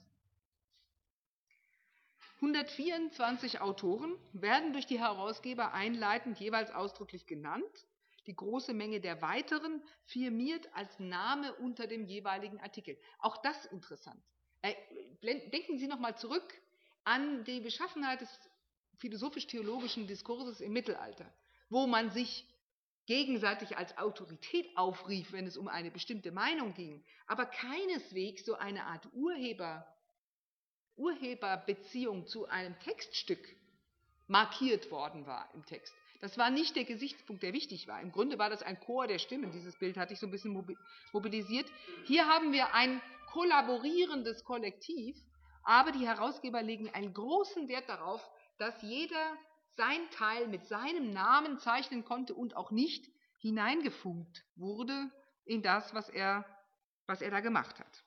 hundertvierundzwanzig Autoren werden durch die Herausgeber einleitend jeweils ausdrücklich genannt. Die große Menge der weiteren firmiert als Name unter dem jeweiligen Artikel. Auch das interessant. Denken Sie noch einmal zurück an die Beschaffenheit des philosophisch-theologischen Diskurses im Mittelalter, wo man sich gegenseitig als Autorität aufrief, wenn es um eine bestimmte Meinung ging, aber keineswegs so eine Art Urheber, Urheberbeziehung zu einem Textstück markiert worden war im Text. Das war nicht der Gesichtspunkt, der wichtig war. Im Grunde war das ein Chor der Stimmen. Dieses Bild hatte ich so ein bisschen mobilisiert. Hier haben wir ein kollaborierendes Kollektiv, aber die Herausgeber legen einen großen Wert darauf, dass jeder sein Teil mit seinem Namen zeichnen konnte und auch nicht hineingefunkt wurde in das, was er, was er da gemacht hat.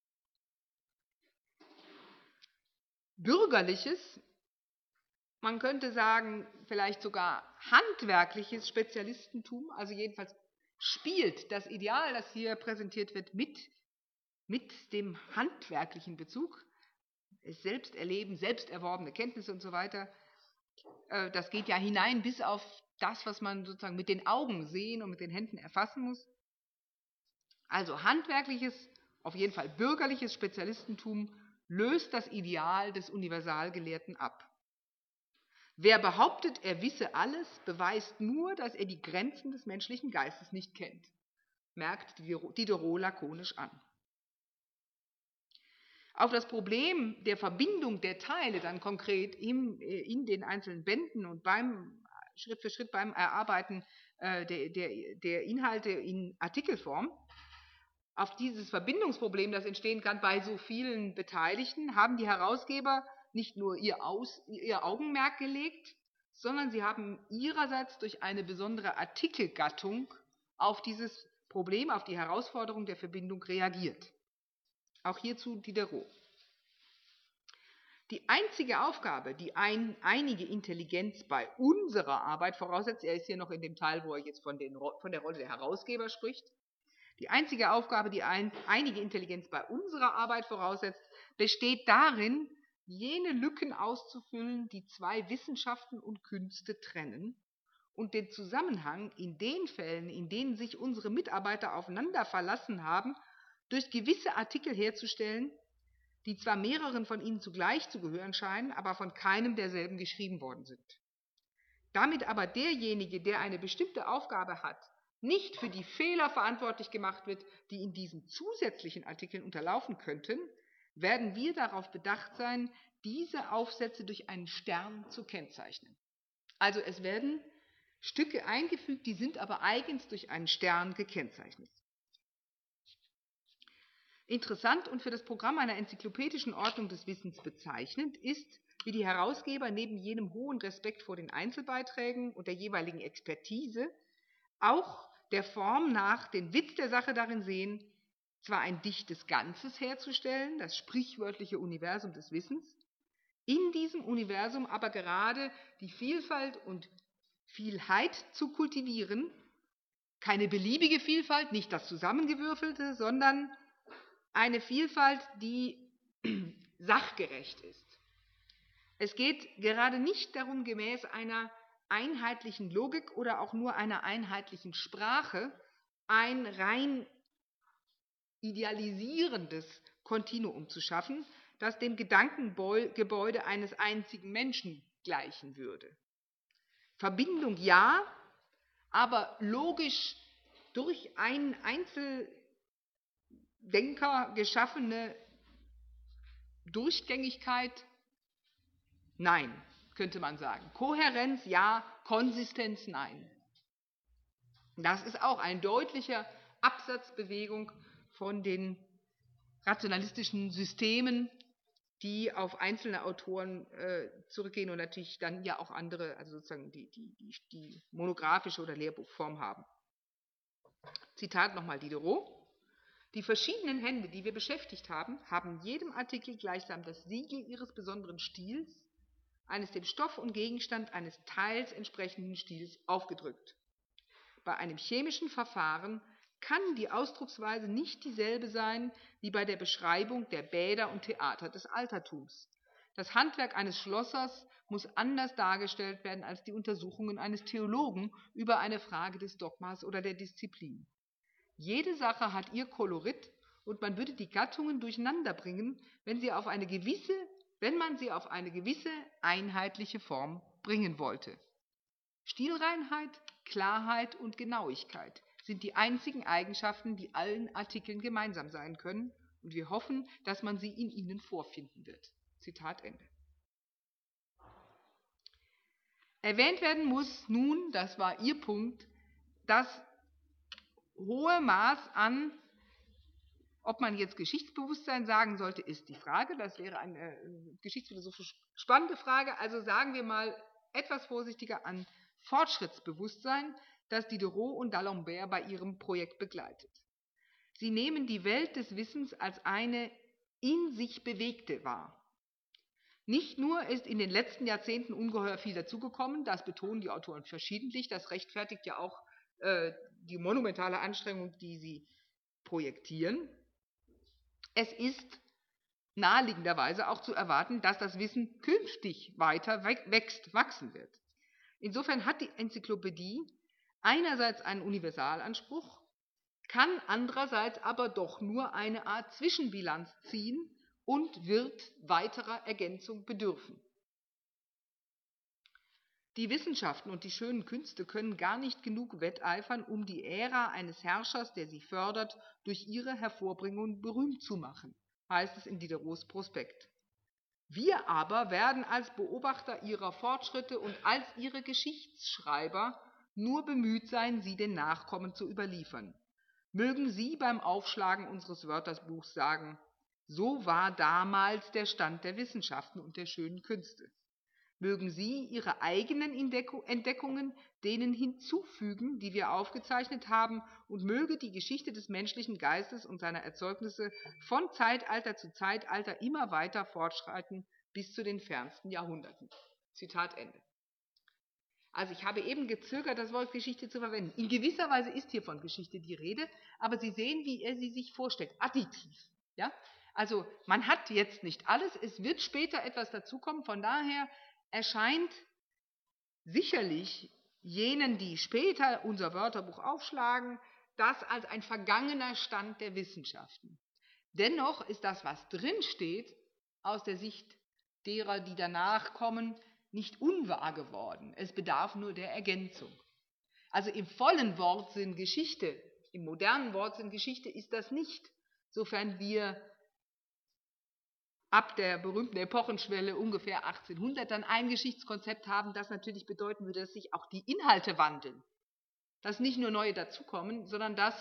Bürgerliches, man könnte sagen, vielleicht sogar handwerkliches Spezialistentum, also jedenfalls spielt das Ideal, das hier präsentiert wird, mit, mit dem handwerklichen Bezug, es selbst erleben, selbst erworbene Kenntnisse und so weiter. Das geht ja hinein bis auf das, was man sozusagen mit den Augen sehen und mit den Händen erfassen muss. Also handwerkliches, auf jeden Fall bürgerliches Spezialistentum löst das Ideal des Universalgelehrten ab. Wer behauptet, er wisse alles, beweist nur, dass er die Grenzen des menschlichen Geistes nicht kennt, merkt Diderot lakonisch an. Auf das Problem der Verbindung der Teile dann konkret in, in den einzelnen Bänden und beim Schritt für Schritt beim Erarbeiten äh, der, der, der Inhalte in Artikelform, auf dieses Verbindungsproblem, das entstehen kann bei so vielen Beteiligten, haben die Herausgeber nicht nur ihr, Aus, ihr Augenmerk gelegt, sondern sie haben ihrerseits durch eine besondere Artikelgattung auf dieses Problem, auf die Herausforderung der Verbindung reagiert. Auch hierzu Diderot. Die einzige Aufgabe, die ein, einige Intelligenz bei unserer Arbeit voraussetzt, er ist hier noch in dem Teil, wo er jetzt von, den, von der Rolle der Herausgeber spricht, die einzige Aufgabe, die ein, einige Intelligenz bei unserer Arbeit voraussetzt, besteht darin, jene Lücken auszufüllen, die zwei Wissenschaften und Künste trennen, und den Zusammenhang in den Fällen, in denen sich unsere Mitarbeiter aufeinander verlassen haben, durch gewisse Artikel herzustellen, die zwar mehreren von ihnen zugleich zu gehören scheinen, aber von keinem derselben geschrieben worden sind. Damit aber derjenige, der eine bestimmte Aufgabe hat, nicht für die Fehler verantwortlich gemacht wird, die in diesen zusätzlichen Artikeln unterlaufen könnten, werden wir darauf bedacht sein, diese Aufsätze durch einen Stern zu kennzeichnen. Also es werden Stücke eingefügt, die sind aber eigens durch einen Stern gekennzeichnet. Interessant und für das Programm einer enzyklopädischen Ordnung des Wissens bezeichnend ist, wie die Herausgeber neben jenem hohen Respekt vor den Einzelbeiträgen und der jeweiligen Expertise auch der Form nach den Witz der Sache darin sehen, zwar ein dichtes Ganzes herzustellen, das sprichwörtliche Universum des Wissens, in diesem Universum aber gerade die Vielfalt und Vielheit zu kultivieren, keine beliebige Vielfalt, nicht das Zusammengewürfelte, sondern eine Vielfalt, die sachgerecht ist. Es geht gerade nicht darum, gemäß einer einheitlichen Logik oder auch nur einer einheitlichen Sprache ein rein idealisierendes Kontinuum zu schaffen, das dem Gedankengebäude eines einzigen Menschen gleichen würde. Verbindung ja, aber logisch durch einen Einzeldenker geschaffene Durchgängigkeit nein, könnte man sagen. Kohärenz ja, Konsistenz nein. Das ist auch eine deutliche Absatzbewegung von den rationalistischen Systemen, die auf einzelne Autoren äh, zurückgehen und natürlich dann ja auch andere, also sozusagen die, die, die, die monographische oder Lehrbuchform haben. Zitat nochmal Diderot. Die verschiedenen Hände, die wir beschäftigt haben, haben jedem Artikel gleichsam das Siegel ihres besonderen Stils, eines dem Stoff und Gegenstand eines teils entsprechenden Stils aufgedrückt. Bei einem chemischen Verfahren kann die Ausdrucksweise nicht dieselbe sein wie bei der Beschreibung der Bäder und Theater des Altertums. Das Handwerk eines Schlossers muss anders dargestellt werden als die Untersuchungen eines Theologen über eine Frage des Dogmas oder der Disziplin. Jede Sache hat ihr Kolorit und man würde die Gattungen durcheinander bringen, wenn, sie auf eine gewisse, wenn man sie auf eine gewisse einheitliche Form bringen wollte. Stilreinheit, Klarheit und Genauigkeit sind die einzigen Eigenschaften, die allen Artikeln gemeinsam sein können, und wir hoffen, dass man sie in ihnen vorfinden wird. Zitat Ende. Erwähnt werden muss nun, das war Ihr Punkt, das hohe Maß an, ob man jetzt Geschichtsbewusstsein sagen sollte, ist die Frage. Das wäre eine äh, geschichtsphilosophisch spannende Frage. Also sagen wir mal etwas vorsichtiger an Fortschrittsbewusstsein, das Diderot und D'Alembert bei ihrem Projekt begleitet. Sie nehmen die Welt des Wissens als eine in sich bewegte wahr. Nicht nur ist in den letzten Jahrzehnten ungeheuer viel dazugekommen, das betonen die Autoren verschiedentlich, das rechtfertigt ja auch äh, die monumentale Anstrengung, die sie projektieren. Es ist naheliegenderweise auch zu erwarten, dass das Wissen künftig weiter wächst, wachsen wird. Insofern hat die Enzyklopädie einerseits einen Universalanspruch, kann andererseits aber doch nur eine Art Zwischenbilanz ziehen und wird weiterer Ergänzung bedürfen. Die Wissenschaften und die schönen Künste können gar nicht genug wetteifern, um die Ära eines Herrschers, der sie fördert, durch ihre Hervorbringung berühmt zu machen, heißt es in Diderots Prospekt. Wir aber werden als Beobachter ihrer Fortschritte und als ihre Geschichtsschreiber nur bemüht sein, sie den Nachkommen zu überliefern. Mögen Sie beim Aufschlagen unseres Wörterbuchs sagen, so war damals der Stand der Wissenschaften und der schönen Künste. Mögen Sie Ihre eigenen Entdeckungen denen hinzufügen, die wir aufgezeichnet haben, und möge die Geschichte des menschlichen Geistes und seiner Erzeugnisse von Zeitalter zu Zeitalter immer weiter fortschreiten bis zu den fernsten Jahrhunderten. Zitat Ende. Also ich habe eben gezögert, das Wort Geschichte zu verwenden. In gewisser Weise ist hier von Geschichte die Rede, aber Sie sehen, wie er sie sich vorstellt, additiv. Ja? Also man hat jetzt nicht alles, es wird später etwas dazukommen, von daher erscheint sicherlich jenen, die später unser Wörterbuch aufschlagen, das als ein vergangener Stand der Wissenschaften. Dennoch ist das, was drinsteht, aus der Sicht derer, die danach kommen, nicht unwahr geworden. Es bedarf nur der Ergänzung. Also im vollen Wortsinn Geschichte, im modernen Wortsinn Geschichte ist das nicht, sofern wir ab der berühmten Epochenschwelle ungefähr achtzehnhundert dann ein Geschichtskonzept haben, das natürlich bedeuten würde, dass sich auch die Inhalte wandeln. Dass nicht nur neue dazukommen, sondern dass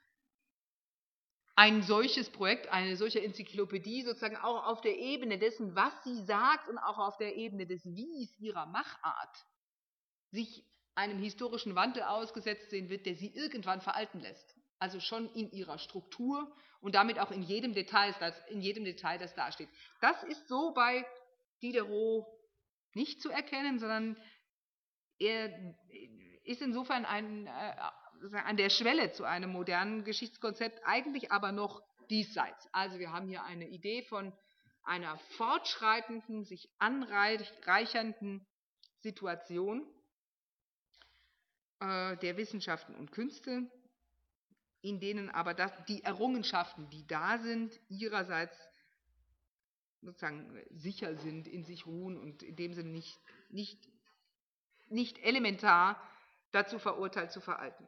ein solches Projekt, eine solche Enzyklopädie sozusagen auch auf der Ebene dessen, was sie sagt und auch auf der Ebene des Wies ihrer Machart sich einem historischen Wandel ausgesetzt sehen wird, der sie irgendwann veralten lässt. Also schon in ihrer Struktur und damit auch in jedem Detail, das, in jedem Detail, das dasteht. Das ist so bei Diderot nicht zu erkennen, sondern er ist insofern ein, äh, an der Schwelle zu einem modernen Geschichtskonzept, eigentlich aber noch diesseits. Also wir haben hier eine Idee von einer fortschreitenden, sich anreichernden Situation äh, der Wissenschaften und Künste, in denen aber das, die Errungenschaften, die da sind, ihrerseits sozusagen sicher sind, in sich ruhen und in dem Sinne nicht, nicht, nicht elementar dazu verurteilt zu veralten.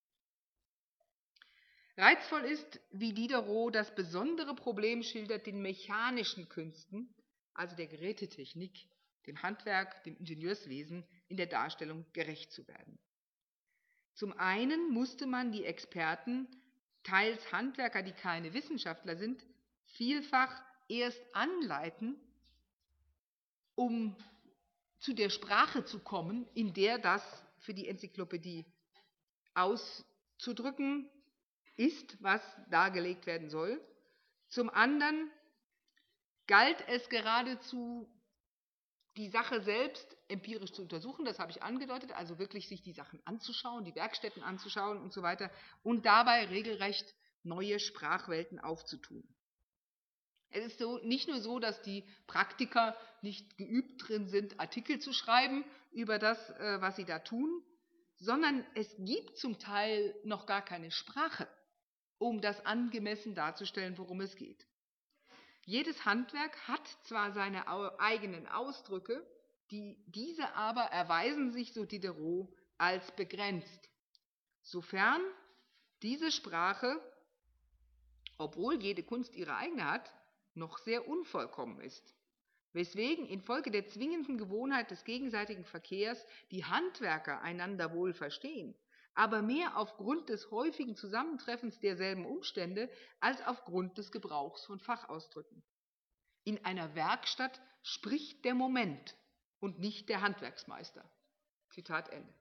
Reizvoll ist, wie Diderot das besondere Problem schildert, den mechanischen Künsten, also der Gerätetechnik, dem Handwerk, dem Ingenieurswesen in der Darstellung gerecht zu werden. Zum einen musste man die Experten, teils Handwerker, die keine Wissenschaftler sind, vielfach erst anleiten, um zu der Sprache zu kommen, in der das für die Enzyklopädie auszudrücken ist, was dargelegt werden soll. Zum anderen galt es geradezu, die Sache selbst empirisch zu untersuchen, das habe ich angedeutet, also wirklich sich die Sachen anzuschauen, die Werkstätten anzuschauen und so weiter und dabei regelrecht neue Sprachwelten aufzutun. Es ist so, nicht nur so, dass die Praktiker nicht geübt drin sind, Artikel zu schreiben über das, was sie da tun, sondern es gibt zum Teil noch gar keine Sprache, um das angemessen darzustellen, worum es geht. Jedes Handwerk hat zwar seine eigenen Ausdrücke, die, diese aber erweisen sich, so Diderot, als begrenzt, sofern diese Sprache, obwohl jede Kunst ihre eigene hat, noch sehr unvollkommen ist, weswegen infolge der zwingenden Gewohnheit des gegenseitigen Verkehrs die Handwerker einander wohl verstehen, aber mehr aufgrund des häufigen Zusammentreffens derselben Umstände als aufgrund des Gebrauchs von Fachausdrücken. In einer Werkstatt spricht der Moment und nicht der Handwerksmeister. Zitat Ende.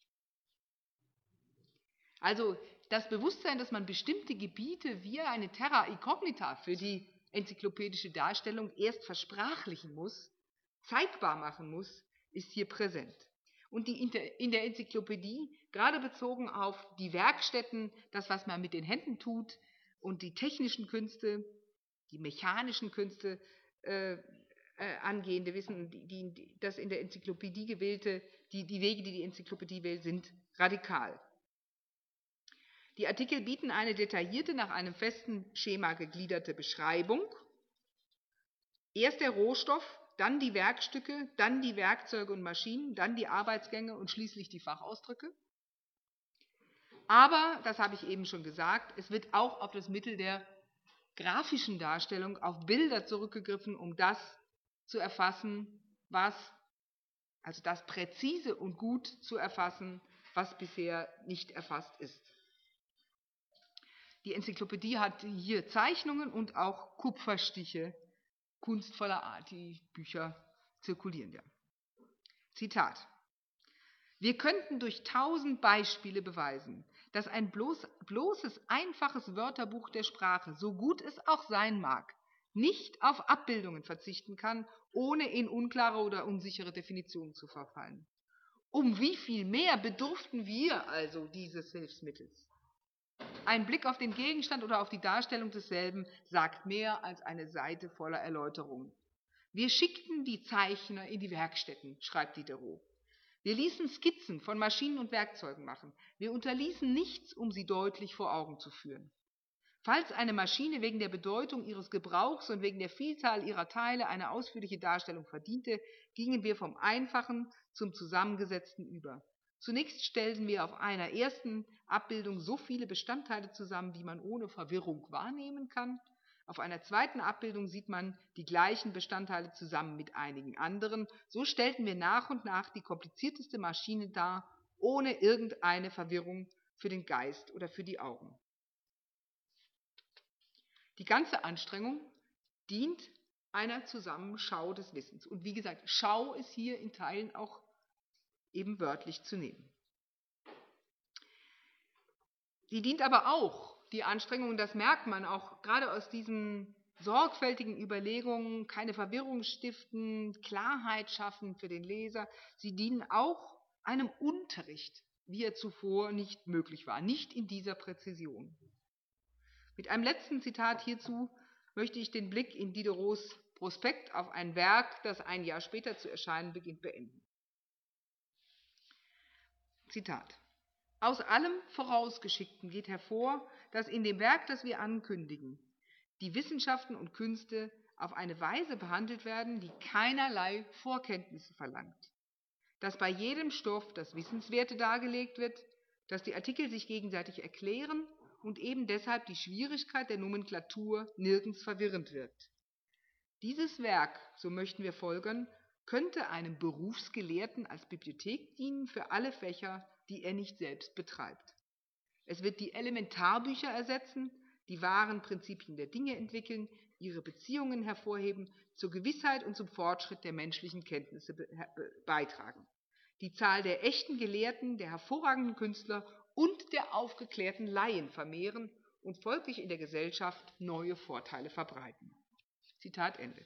Also das Bewusstsein, dass man bestimmte Gebiete via eine Terra incognita für die enzyklopädische Darstellung erst versprachlichen muss, zeigbar machen muss, ist hier präsent. Und die in der Enzyklopädie, gerade bezogen auf die Werkstätten, das, was man mit den Händen tut, und die technischen Künste, die mechanischen Künste äh, äh, angehende Wissen, die, die, das in der Enzyklopädie gewählte, die, die Wege, die die Enzyklopädie wählt, sind radikal. Die Artikel bieten eine detaillierte, nach einem festen Schema gegliederte Beschreibung. Erst der Rohstoff, dann die Werkstücke, dann die Werkzeuge und Maschinen, dann die Arbeitsgänge und schließlich die Fachausdrücke. Aber, das habe ich eben schon gesagt, es wird auch auf das Mittel der grafischen Darstellung, auf Bilder zurückgegriffen, um das zu erfassen, was, also das präzise und gut zu erfassen, was bisher nicht erfasst ist. Die Enzyklopädie hat hier Zeichnungen und auch Kupferstiche kunstvoller Art. Die Bücher zirkulieren ja. Zitat: Wir könnten durch tausend Beispiele beweisen, dass ein bloß, bloßes, einfaches Wörterbuch der Sprache, so gut es auch sein mag, nicht auf Abbildungen verzichten kann, ohne in unklare oder unsichere Definitionen zu verfallen. Um wie viel mehr bedurften wir also dieses Hilfsmittels? Ein Blick auf den Gegenstand oder auf die Darstellung desselben sagt mehr als eine Seite voller Erläuterungen. Wir schickten die Zeichner in die Werkstätten, schreibt Diderot. Wir ließen Skizzen von Maschinen und Werkzeugen machen. Wir unterließen nichts, um sie deutlich vor Augen zu führen. Falls eine Maschine wegen der Bedeutung ihres Gebrauchs und wegen der Vielzahl ihrer Teile eine ausführliche Darstellung verdiente, gingen wir vom Einfachen zum Zusammengesetzten über. Zunächst stellten wir auf einer ersten Abbildung so viele Bestandteile zusammen, wie man ohne Verwirrung wahrnehmen kann. Auf einer zweiten Abbildung sieht man die gleichen Bestandteile zusammen mit einigen anderen. So stellten wir nach und nach die komplizierteste Maschine dar, ohne irgendeine Verwirrung für den Geist oder für die Augen. Die ganze Anstrengung dient einer Zusammenschau des Wissens. Und wie gesagt, Schau ist hier in Teilen auch eben wörtlich zu nehmen. Sie dient aber auch, die Anstrengung, das merkt man auch gerade aus diesen sorgfältigen Überlegungen, keine Verwirrung stiften, Klarheit schaffen für den Leser. Sie dienen auch einem Unterricht, wie er zuvor nicht möglich war, nicht in dieser Präzision. Mit einem letzten Zitat hierzu möchte ich den Blick in Diderots Prospekt auf ein Werk, das ein Jahr später zu erscheinen beginnt, beenden. Zitat: Aus allem Vorausgeschickten geht hervor, dass in dem Werk, das wir ankündigen, die Wissenschaften und Künste auf eine Weise behandelt werden, die keinerlei Vorkenntnisse verlangt, dass bei jedem Stoff das Wissenswerte dargelegt wird, dass die Artikel sich gegenseitig erklären und eben deshalb die Schwierigkeit der Nomenklatur nirgends verwirrend wirkt. Dieses Werk, so möchten wir folgern, könnte einem Berufsgelehrten als Bibliothek dienen für alle Fächer, die er nicht selbst betreibt. Es wird die Elementarbücher ersetzen, die wahren Prinzipien der Dinge entwickeln, ihre Beziehungen hervorheben, zur Gewissheit und zum Fortschritt der menschlichen Kenntnisse beitragen. Die Zahl der echten Gelehrten, der hervorragenden Künstler und der aufgeklärten Laien vermehren und folglich in der Gesellschaft neue Vorteile verbreiten. Zitat Ende.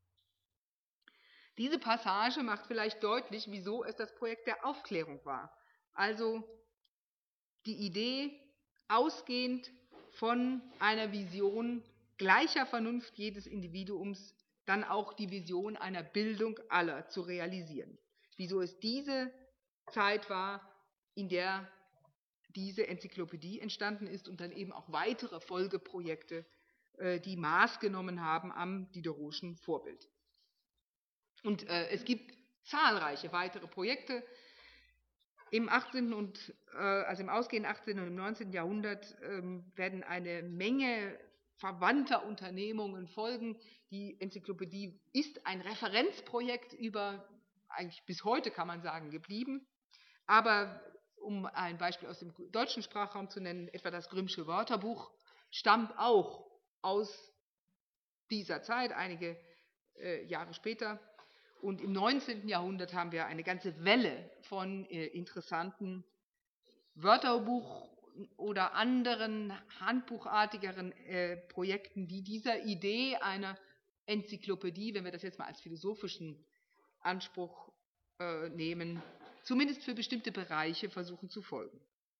Diese Passage macht vielleicht deutlich, wieso es das Projekt der Aufklärung war. Also die Idee, ausgehend von einer Vision gleicher Vernunft jedes Individuums, dann auch die Vision einer Bildung aller zu realisieren. Wieso es diese Zeit war, in der diese Enzyklopädie entstanden ist und dann eben auch weitere Folgeprojekte, die Maß genommen haben am Diderotschen Vorbild. Und äh, es gibt zahlreiche weitere Projekte im achtzehnten und äh, also im ausgehenden achtzehnten und im neunzehnten Jahrhundert ähm, werden eine Menge verwandter Unternehmungen folgen. Die Enzyklopädie ist ein Referenzprojekt über, eigentlich bis heute kann man sagen, geblieben. Aber um ein Beispiel aus dem deutschen Sprachraum zu nennen, etwa das Grimmsche Wörterbuch stammt auch aus dieser Zeit, einige äh, Jahre später. Und im neunzehnten Jahrhundert haben wir eine ganze Welle von äh, interessanten Wörterbuch- oder anderen handbuchartigeren äh, Projekten, die dieser Idee einer Enzyklopädie, wenn wir das jetzt mal als philosophischen Anspruch äh, nehmen, zumindest für bestimmte Bereiche versuchen zu folgen.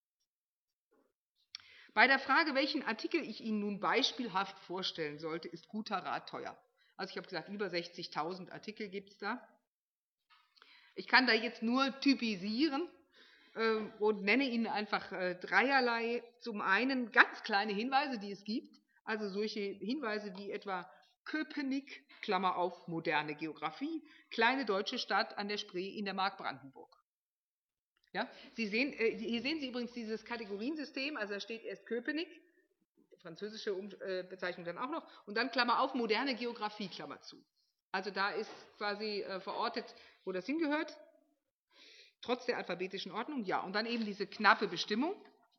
Bei der Frage, welchen Artikel ich Ihnen nun beispielhaft vorstellen sollte, ist guter Rat teuer. Also ich habe gesagt, über sechzigtausend Artikel gibt es da. Ich kann da jetzt nur typisieren äh, und nenne Ihnen einfach äh, dreierlei. Zum einen ganz kleine Hinweise, die es gibt, also solche Hinweise wie etwa Köpenick, Klammer auf, moderne Geografie, kleine deutsche Stadt an der Spree in der Mark Brandenburg. Ja, Sie sehen, äh, hier sehen Sie übrigens dieses Kategoriensystem, also da steht erst Köpenick, französische Bezeichnung dann auch noch, und dann Klammer auf, moderne Geografie, Klammer zu. Also da ist quasi äh, verortet, wo das hingehört, trotz der alphabetischen Ordnung, ja. Und dann eben diese knappe Bestimmung.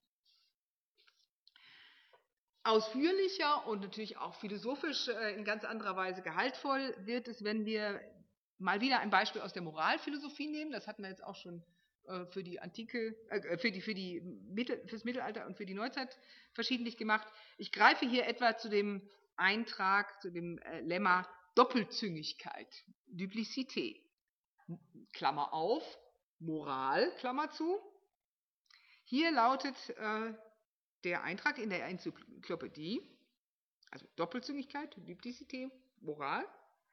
Ausführlicher und natürlich auch philosophisch äh, in ganz anderer Weise gehaltvoll wird es, wenn wir mal wieder ein Beispiel aus der Moralphilosophie nehmen. Das hatten wir jetzt auch schon äh, für die Antike, äh, für die, für die Mittel, fürs Mittelalter und für die Neuzeit verschiedentlich gemacht. Ich greife hier etwa zu dem Eintrag, zu dem äh, Lemma Doppelzüngigkeit, Duplicité, Klammer auf, Moral, Klammer zu. Hier lautet äh, der Eintrag in der Enzyklopädie, also Doppelzüngigkeit, Duplicité, Moral.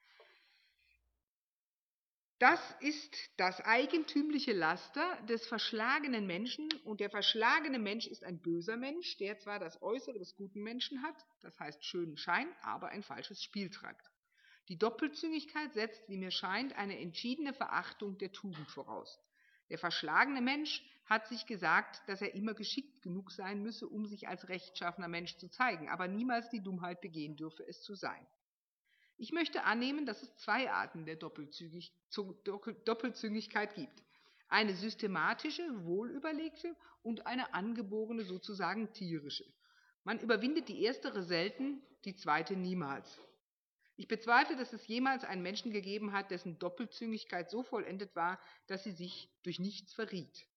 Das ist das eigentümliche Laster des verschlagenen Menschen, und der verschlagene Mensch ist ein böser Mensch, der zwar das Äußere des guten Menschen hat, das heißt schönen Schein, aber ein falsches Spiel treibt. Die Doppelzüngigkeit setzt, wie mir scheint, eine entschiedene Verachtung der Tugend voraus. Der verschlagene Mensch hat sich gesagt, dass er immer geschickt genug sein müsse, um sich als rechtschaffener Mensch zu zeigen, aber niemals die Dummheit begehen dürfe, es zu sein. Ich möchte annehmen, dass es zwei Arten der Doppelzügig, Doppelzüngigkeit gibt. Eine systematische, wohlüberlegte und eine angeborene, sozusagen tierische. Man überwindet die erstere selten, die zweite niemals. Ich bezweifle, dass es jemals einen Menschen gegeben hat, dessen Doppelzüngigkeit so vollendet war, dass sie sich durch nichts verriet.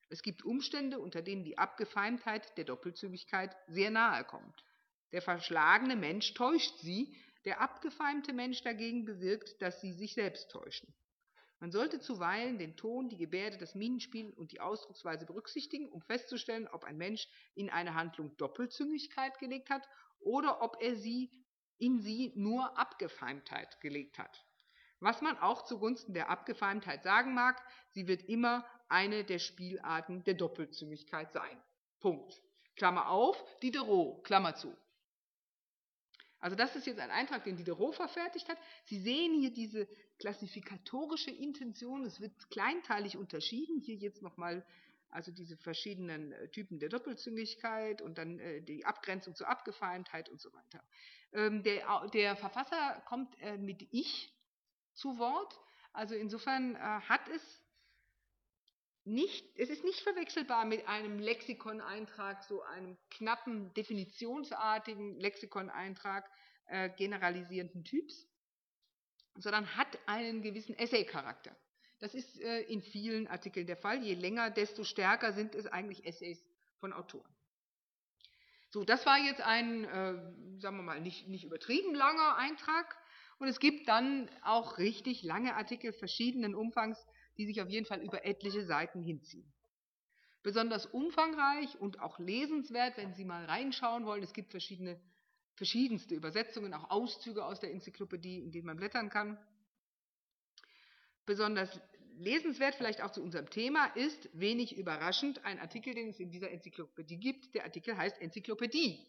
Es gibt Umstände, unter denen die Abgefeimtheit der Doppelzüngigkeit sehr nahe kommt. Der verschlagene Mensch täuscht sie, der abgefeimte Mensch dagegen bewirkt, dass sie sich selbst täuschen. Man sollte zuweilen den Ton, die Gebärde, das Mienenspiel und die Ausdrucksweise berücksichtigen, um festzustellen, ob ein Mensch in eine Handlung Doppelzüngigkeit gelegt hat oder ob er sie in sie nur Abgefeimtheit gelegt hat. Was man auch zugunsten der Abgefeimtheit sagen mag, sie wird immer eine der Spielarten der Doppelzüngigkeit sein. Punkt. Klammer auf, Diderot, Klammer zu. Also das ist jetzt ein Eintrag, den Diderot verfertigt hat. Sie sehen hier diese klassifikatorische Intention, es wird kleinteilig unterschieden, hier jetzt nochmal also diese verschiedenen Typen der Doppelzüngigkeit und dann die Abgrenzung zur Abgefeimtheit und so weiter. Der, der Verfasser kommt mit Ich zu Wort, also insofern hat es nicht, es ist nicht verwechselbar mit einem Lexikoneintrag, so einem knappen, definitionsartigen Lexikoneintrag äh, generalisierenden Typs, sondern hat einen gewissen Essay-Charakter. Das ist äh, in vielen Artikeln der Fall. Je länger, desto stärker sind es eigentlich Essays von Autoren. So, das war jetzt ein, äh, sagen wir mal, nicht, nicht übertrieben langer Eintrag. Und es gibt dann auch richtig lange Artikel verschiedenen Umfangs, die sich auf jeden Fall über etliche Seiten hinziehen. Besonders umfangreich und auch lesenswert, wenn Sie mal reinschauen wollen. Es gibt verschiedene, verschiedenste Übersetzungen, auch Auszüge aus der Enzyklopädie, in denen man blättern kann. Besonders lesenswert, vielleicht auch zu unserem Thema, ist, wenig überraschend, ein Artikel, den es in dieser Enzyklopädie gibt. Der Artikel heißt Enzyklopädie.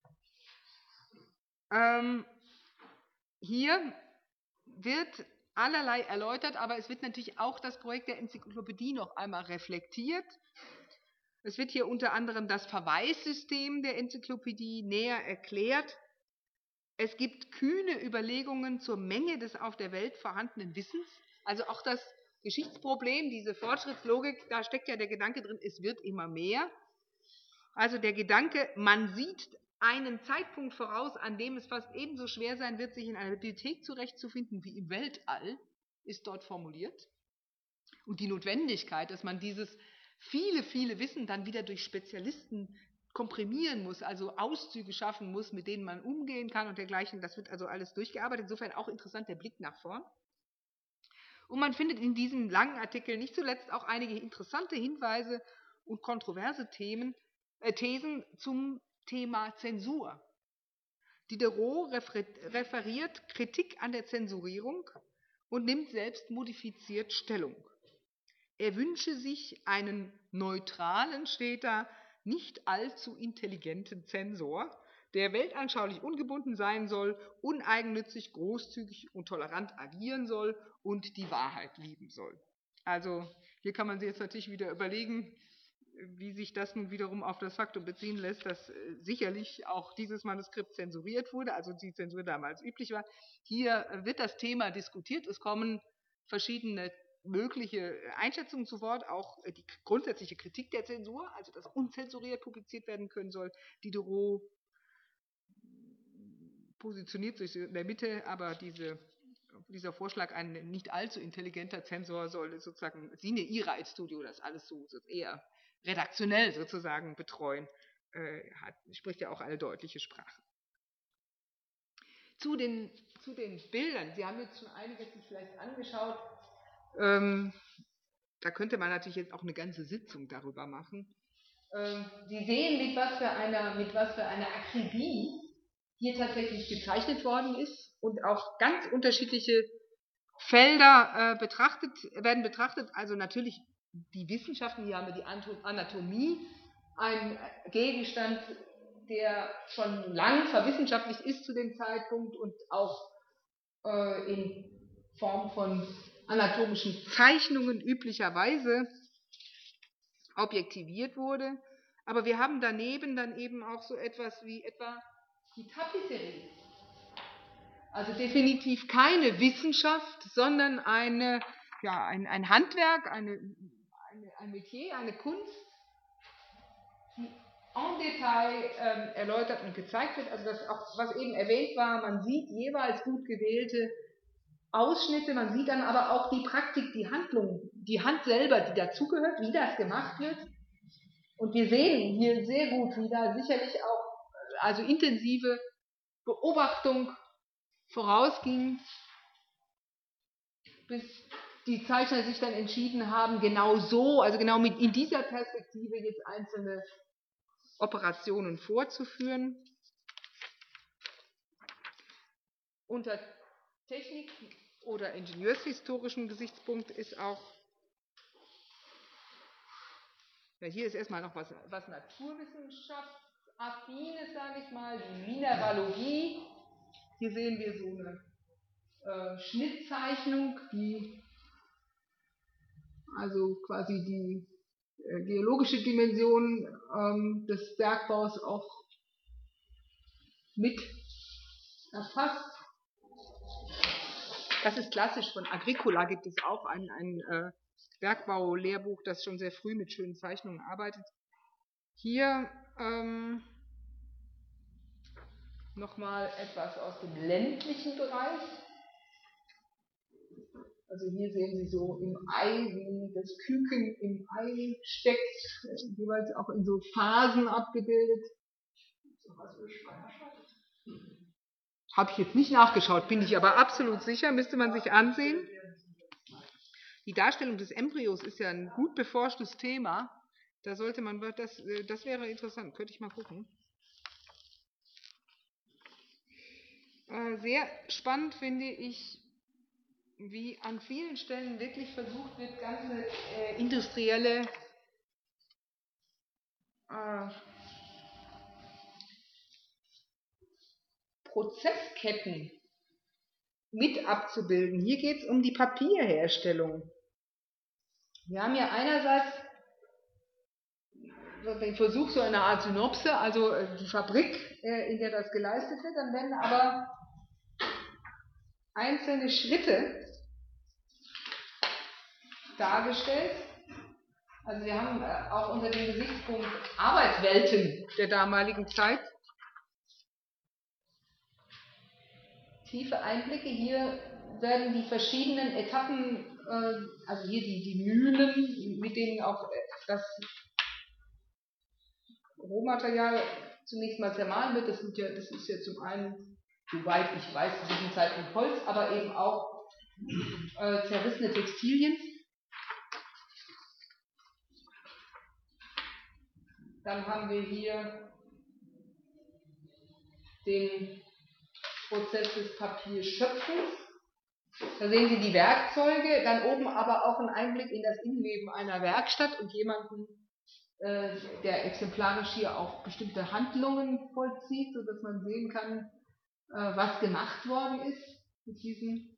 Ähm, hier wird allerlei erläutert, aber es wird natürlich auch das Projekt der Enzyklopädie noch einmal reflektiert. Es wird hier unter anderem das Verweissystem der Enzyklopädie näher erklärt. Es gibt kühne Überlegungen zur Menge des auf der Welt vorhandenen Wissens. Also auch das Geschichtsproblem, diese Fortschrittslogik, da steckt ja der Gedanke drin, es wird immer mehr. Also der Gedanke, man sieht einen Zeitpunkt voraus, an dem es fast ebenso schwer sein wird, sich in einer Bibliothek zurechtzufinden wie im Weltall, ist dort formuliert. Und die Notwendigkeit, dass man dieses viele, viele Wissen dann wieder durch Spezialisten komprimieren muss, also Auszüge schaffen muss, mit denen man umgehen kann und dergleichen, das wird also alles durchgearbeitet. Insofern auch interessant der Blick nach vorn. Und man findet in diesem langen Artikel nicht zuletzt auch einige interessante Hinweise und kontroverse Themen, äh, Thesen zum Thema Zensur. Diderot referiert Kritik an der Zensurierung und nimmt selbst modifiziert Stellung. Er wünsche sich einen neutralen, steht da, nicht allzu intelligenten Zensor, der weltanschaulich ungebunden sein soll, uneigennützig, großzügig und tolerant agieren soll und die Wahrheit lieben soll. Also hier kann man sich jetzt natürlich wieder überlegen, wie sich das nun wiederum auf das Faktum beziehen lässt, dass sicherlich auch dieses Manuskript zensuriert wurde, also die Zensur damals üblich war. Hier wird das Thema diskutiert, es kommen verschiedene mögliche Einschätzungen zu Wort, auch die grundsätzliche Kritik der Zensur, also dass unzensuriert publiziert werden können soll. Diderot positioniert sich in der Mitte, aber diese, dieser Vorschlag, ein nicht allzu intelligenter Zensor soll sozusagen sine ira et studio, das alles so eher redaktionell sozusagen betreuen, äh, hat, spricht ja auch eine deutliche Sprache. Zu den, zu den Bildern, Sie haben jetzt schon einiges sich vielleicht angeschaut, ähm, da könnte man natürlich jetzt auch eine ganze Sitzung darüber machen. Ähm, Sie sehen, mit was für einer, mit was für einer Akribie hier tatsächlich gezeichnet worden ist und auch ganz unterschiedliche Felder äh, betrachtet, werden betrachtet, also natürlich die Wissenschaften, hier haben wir die Anatomie, ein Gegenstand, der schon lang verwissenschaftlicht ist zu dem Zeitpunkt und auch äh, in Form von anatomischen Zeichnungen üblicherweise objektiviert wurde. Aber wir haben daneben dann eben auch so etwas wie etwa die Tapisserie. Also definitiv keine Wissenschaft, sondern eine, ja, ein, ein Handwerk, eine, eine, ein Metier, eine Kunst, die en Detail ähm, erläutert und gezeigt wird. Also das auch, was eben erwähnt war, man sieht jeweils gut gewählte Ausschnitte, man sieht dann aber auch die Praktik, die Handlung, die Hand selber, die dazugehört, wie das gemacht wird. Und wir sehen hier sehr gut, wie da sicherlich auch also intensive Beobachtung vorausging, bis die Zeichner sich dann entschieden haben, genau so, also genau mit in dieser Perspektive jetzt einzelne Operationen vorzuführen. Unter Technik- oder ingenieurshistorischem Gesichtspunkt ist auch, ja, hier ist erstmal noch was, was Naturwissenschaftsaffines, sage ich mal, die Mineralogie. Hier sehen wir so eine äh, Schnittzeichnung, die also quasi die äh, geologische Dimension ähm, des Bergbaus auch mit erfasst. Das ist klassisch, von Agricola gibt es auch ein, ein äh, Bergbau-Lehrbuch, das schon sehr früh mit schönen Zeichnungen arbeitet. Hier ähm, nochmal etwas aus dem ländlichen Bereich. Also hier sehen Sie so im Ei, wie das Küken im Ei steckt, jeweils auch in so Phasen abgebildet. Habe ich jetzt nicht nachgeschaut, bin ich aber absolut sicher, müsste man sich ansehen. Die Darstellung des Embryos ist ja ein gut beforschtes Thema. Da sollte man, das, das wäre interessant, könnte ich mal gucken. Sehr spannend finde ich, wie an vielen Stellen wirklich versucht wird, ganze äh, industrielle äh, Prozessketten mit abzubilden. Hier geht es um die Papierherstellung. Wir haben ja einerseits den Versuch so eine Art Synopse, also die Fabrik, in der das geleistet wird, dann werden aber einzelne Schritte dargestellt. Also wir haben auch unter dem Gesichtspunkt Arbeitswelten der damaligen Zeit tiefe Einblicke. Hier werden die verschiedenen Etappen, also hier die, die Mühlen, mit denen auch das Rohmaterial zunächst mal zermahlen wird. Das, sind ja, das ist ja zum einen, soweit ich weiß, zu diesem Zeitpunkt Holz, aber eben auch äh, zerrissene Textilien. Dann haben wir hier den Prozess des Papierschöpfens. Da sehen Sie die Werkzeuge, dann oben aber auch ein Einblick in das Innenleben einer Werkstatt und jemanden, äh, der exemplarisch hier auch bestimmte Handlungen vollzieht, sodass man sehen kann, äh, was gemacht worden ist mit diesen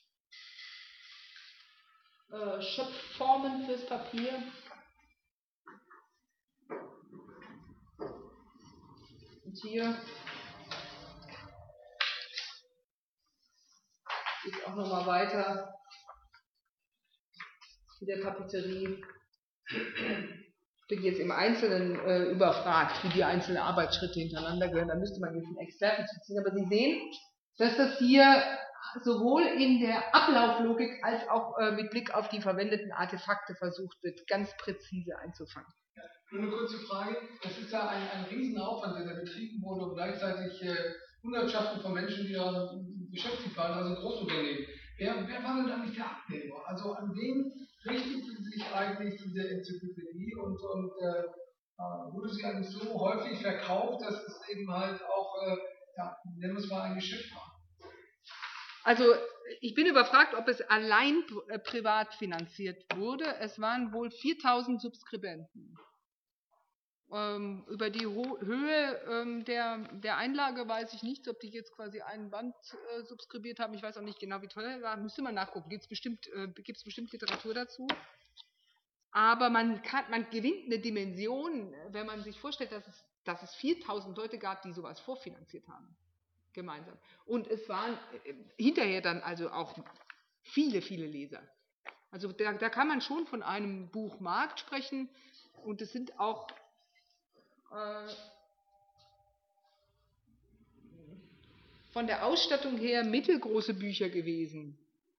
äh, Schöpfformen fürs Papier. Und hier geht auch nochmal weiter mit der Papeterie. Ich bin jetzt im Einzelnen äh, überfragt, wie die einzelnen Arbeitsschritte hintereinander gehören. Da müsste man jetzt einen Experten zuziehen. Aber Sie sehen, dass das hier sowohl in der Ablauflogik als auch äh, mit Blick auf die verwendeten Artefakte versucht wird, ganz präzise einzufangen. Ja, nur eine kurze Frage. Das ist ja ein, ein Riesenaufwand, der da betrieben wurde und gleichzeitig äh, Hundertschaften von Menschen, die da beschäftigt waren, also Großunternehmen. Wer, wer war denn eigentlich der Abnehmer? Also an wen richtete sich eigentlich diese Enzyklopädie und, und äh, wurde sie eigentlich so häufig verkauft, dass es eben halt auch, äh, ja, nennen wir es mal, ein Geschäft war? Also ich bin überfragt, ob es allein privat finanziert wurde. Es waren wohl viertausend Subskribenten. Ähm, über die Ho Höhe ähm, der, der Einlage weiß ich nichts, ob die jetzt quasi einen Band äh, subskribiert haben. Ich weiß auch nicht genau, wie teuer er war. Müsste man nachgucken. Gibt es bestimmt, äh, gibt's bestimmt Literatur dazu. Aber man, kann, man gewinnt eine Dimension, wenn man sich vorstellt, dass es, dass es viertausend Leute gab, die sowas vorfinanziert haben. Gemeinsam. Und es waren äh, hinterher dann also auch viele, viele Leser. Also da, da kann man schon von einem Buchmarkt sprechen. Und es sind auch von der Ausstattung her mittelgroße Bücher gewesen.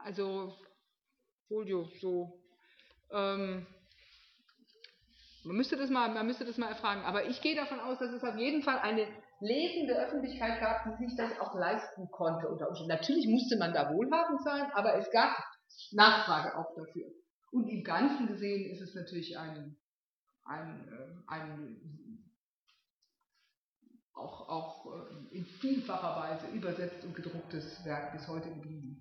also Folio, so, ähm, man müsste das mal, man müsste das mal erfragen, aber ich gehe davon aus, dass es auf jeden Fall eine lesende Öffentlichkeit gab, die sich das auch leisten konnte unter Umständen. Natürlich musste man da wohlhabend sein, aber es gab Nachfrage auch dafür. Und im Ganzen gesehen ist es natürlich ein, ein, ein auch, auch in vielfacher Weise übersetzt und gedrucktes Werk bis heute geblieben.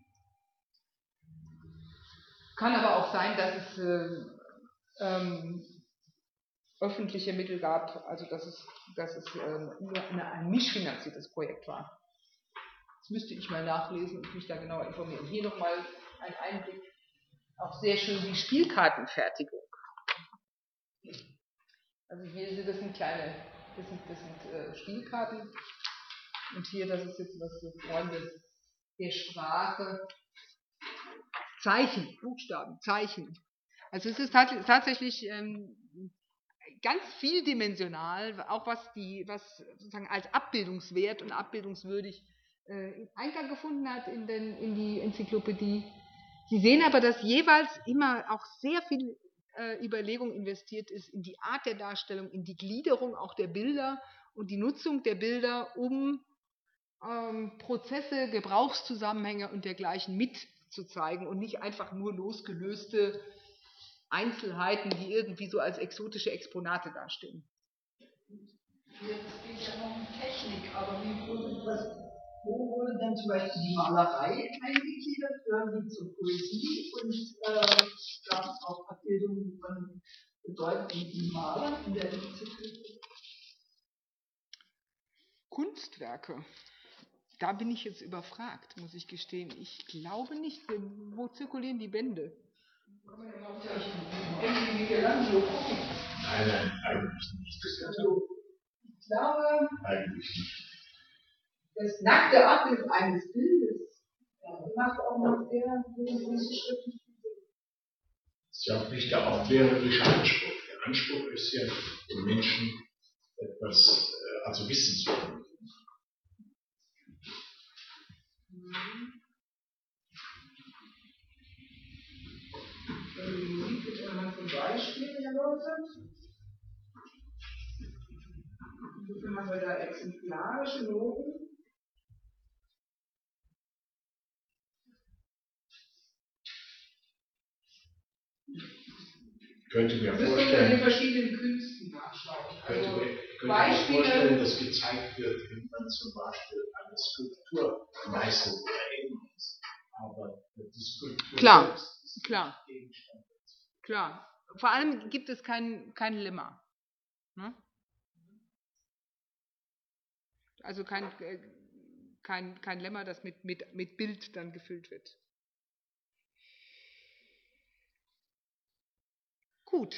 Kann aber auch sein, dass es äh, ähm, öffentliche Mittel gab, also dass es, dass es äh, nur eine, ein mischfinanziertes Projekt war. Das müsste ich mal nachlesen und mich da genauer informieren. Hier nochmal ein Einblick, auch sehr schön die Spielkartenfertigung. Also hier sind das sind kleine, das sind, das sind äh, Spielkarten und hier, das ist jetzt was für Freunde der Sprache, Zeichen, Buchstaben, Zeichen. Also es ist tats tatsächlich ähm, ganz vieldimensional, auch was die, was sozusagen als abbildungswert und abbildungswürdig äh, Eingang gefunden hat in, den, in die Enzyklopädie. Sie sehen aber, dass jeweils immer auch sehr viel äh, Überlegung investiert ist in die Art der Darstellung, in die Gliederung auch der Bilder und die Nutzung der Bilder, um ähm, Prozesse, Gebrauchszusammenhänge und dergleichen mitzuzeigen und nicht einfach nur losgelöste Einzelheiten, die irgendwie so als exotische Exponate dastehen. Jetzt geht ja noch um Technik, aber wie wurde, was, wo wurde denn zum Beispiel die Malerei eingegliedert? Gehören die zur Poesie und äh, gab es auch Abbildungen von bedeutenden Malern in der Enzyklopädie? Kunstwerke. Da bin ich jetzt überfragt, muss ich gestehen. Ich glaube nicht. Wo zirkulieren die Bände? Nein, nein, eigentlich nicht. Also, ich glaube, eigentlich nicht. Das nackte Abbild eines Bildes macht auch noch sehr große Schritte. Das ist ja auch nicht der aufklärerische Anspruch. Der Anspruch ist ja, den Menschen etwas, also Wissen zu vermitteln. Die Musik wird immer zum Beispiel erläutert. Insofern haben wir da exemplarische Noten. Könnte mir vorstellen, vorstellen, unter den verschiedenen Künsten nachschauen. Könnte, Also mir, könnte Beispiele, mir vorstellen, dass gezeigt wird, wenn man zum Beispiel eine Skulptur meißelt oder ähnliches. Aber die Skulptur klar, selbst ist klar, Gegenstand. klar. Vor allem gibt es kein, kein Lemma. Ne? Also kein, kein, kein Lemma, das mit, mit, mit Bild dann gefüllt wird. Gut.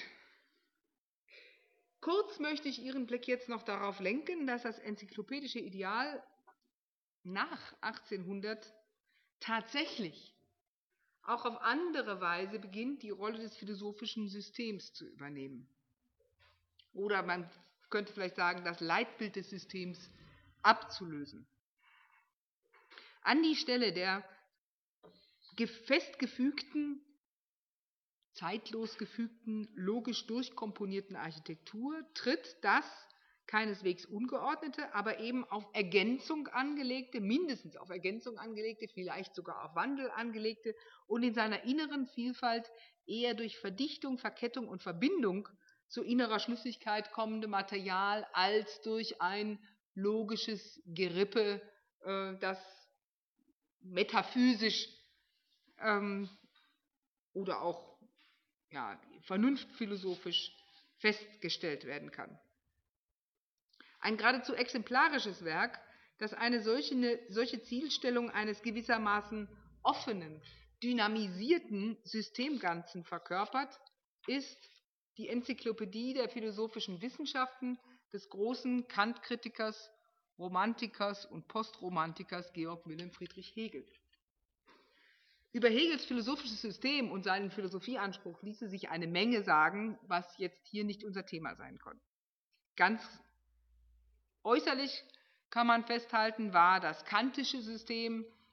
Kurz möchte ich Ihren Blick jetzt noch darauf lenken, dass das enzyklopädische Ideal nach achtzehnhundert tatsächlich auch auf andere Weise beginnt, die Rolle des philosophischen Systems zu übernehmen. Oder man könnte vielleicht sagen, das Leitbild des Systems abzulösen. An die Stelle der festgefügten, zeitlos gefügten, logisch durchkomponierten Architektur tritt das keineswegs ungeordnete, aber eben auf Ergänzung angelegte, mindestens auf Ergänzung angelegte, vielleicht sogar auf Wandel angelegte und in seiner inneren Vielfalt eher durch Verdichtung, Verkettung und Verbindung zu innerer Schlüssigkeit kommende Material als durch ein logisches Gerippe, äh, das metaphysisch ähm, oder auch ja, vernunftphilosophisch festgestellt werden kann. Ein geradezu exemplarisches Werk, das eine solche, eine solche Zielstellung eines gewissermaßen offenen, dynamisierten Systemganzen verkörpert, ist die Enzyklopädie der philosophischen Wissenschaften des großen Kant-Kritikers, Romantikers und Postromantikers Georg Wilhelm Friedrich Hegel. Über Hegels philosophisches System und seinen Philosophieanspruch ließe sich eine Menge sagen, was jetzt hier nicht unser Thema sein konnte. Ganz äußerlich kann man festhalten, war das kantische System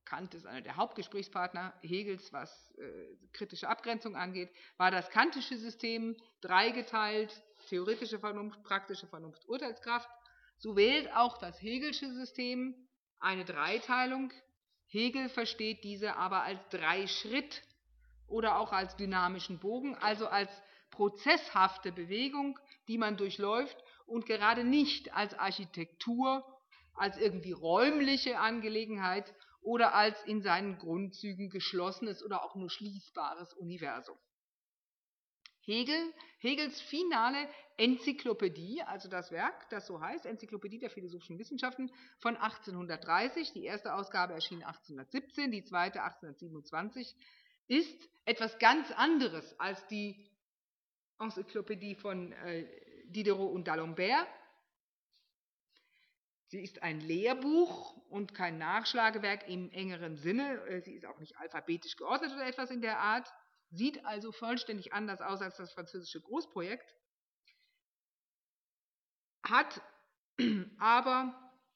Kant ist einer der Hauptgesprächspartner Hegels, was äh, kritische Abgrenzung angeht, war das kantische System dreigeteilt, theoretische Vernunft, praktische Vernunft, Urteilskraft. So wählt auch das Hegelsche System eine Dreiteilung. Hegel versteht diese aber als Dreischritt oder auch als dynamischen Bogen, also als prozesshafte Bewegung, die man durchläuft und gerade nicht als Architektur, als irgendwie räumliche Angelegenheit oder als in seinen Grundzügen geschlossenes oder auch nur schließbares Universum. Hegel, Hegels finale Enzyklopädie, also das Werk, das so heißt, Enzyklopädie der philosophischen Wissenschaften von achtzehnhundertdreißig, die erste Ausgabe erschien achtzehnhundertsiebzehn, die zweite achtzehnhundertsiebenundzwanzig, ist etwas ganz anderes als die Enzyklopädie von äh, Diderot und d'Alembert. Sie ist ein Lehrbuch und kein Nachschlagewerk im engeren Sinne. Sie ist auch nicht alphabetisch geordnet oder etwas in der Art, sieht also vollständig anders aus als das französische Großprojekt, hat aber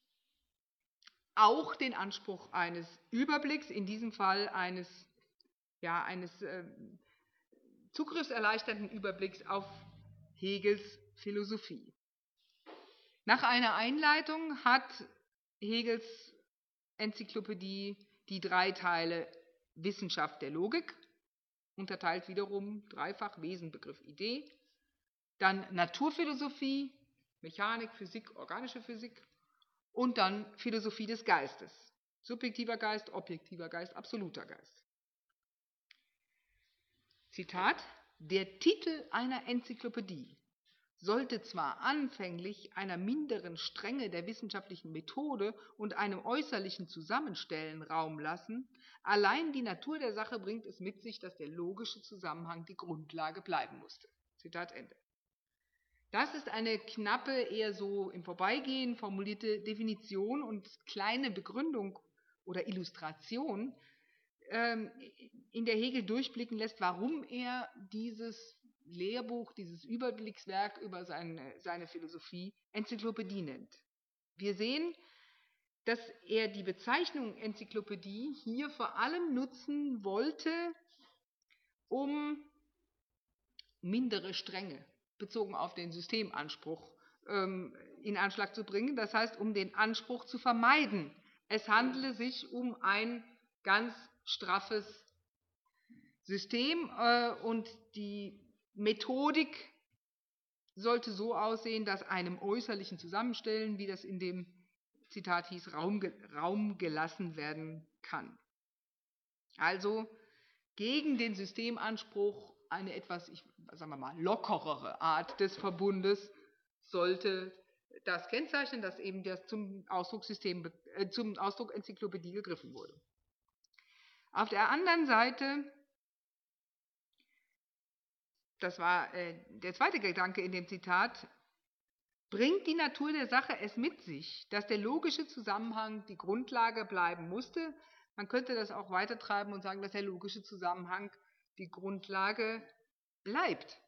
auch den Anspruch eines Überblicks, in diesem Fall eines, ja, eines äh, zugriffserleichternden Überblicks auf Hegels Philosophie. Nach einer Einleitung hat Hegels Enzyklopädie die drei Teile Wissenschaft der Logik, unterteilt wiederum dreifach Wesen, Begriff, Idee, dann Naturphilosophie, Mechanik, Physik, organische Physik und dann Philosophie des Geistes, subjektiver Geist, objektiver Geist, absoluter Geist. Zitat: Der Titel einer Enzyklopädie sollte zwar anfänglich einer minderen Strenge der wissenschaftlichen Methode und einem äußerlichen Zusammenstellen Raum lassen, allein die Natur der Sache bringt es mit sich, dass der logische Zusammenhang die Grundlage bleiben musste. Zitat Ende. Das ist eine knappe, eher so im Vorbeigehen formulierte Definition und kleine Begründung oder Illustration, ähm, in der Hegel durchblicken lässt, warum er dieses Lehrbuch, dieses Überblickswerk über seine, seine Philosophie Enzyklopädie nennt. Wir sehen, dass er die Bezeichnung Enzyklopädie hier vor allem nutzen wollte, um mindere Strenge bezogen auf den Systemanspruch ähm, in Anschlag zu bringen, das heißt, um den Anspruch zu vermeiden. Es handele sich um ein ganz straffes System äh, und die Methodik sollte so aussehen, dass einem äußerlichen Zusammenstellen, wie das in dem Zitat hieß, Raum, Raum gelassen werden kann. Also gegen den Systemanspruch eine etwas, ich, sagen wir mal, lockerere Art des Verbundes sollte das kennzeichnen, dass eben das zum Ausdruckssystem, äh, zum Ausdruck Enzyklopädie gegriffen wurde. Auf der anderen Seite, das war äh, der zweite Gedanke in dem Zitat, bringt die Natur der Sache es mit sich, dass der logische Zusammenhang die Grundlage bleiben musste. Man könnte das auch weitertreiben und sagen, dass der logische Zusammenhang die Grundlage bleibt.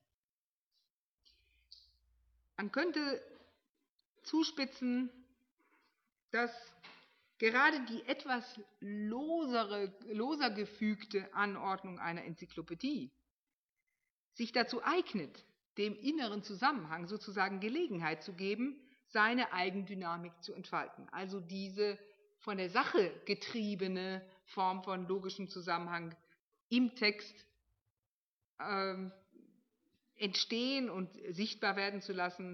Man könnte zuspitzen, dass gerade die etwas losere, loser gefügte Anordnung einer Enzyklopädie sich dazu eignet, dem inneren Zusammenhang sozusagen Gelegenheit zu geben, seine Eigendynamik zu entfalten. Also diese von der Sache getriebene Form von logischem Zusammenhang im Text ähm, entstehen und sichtbar werden zu lassen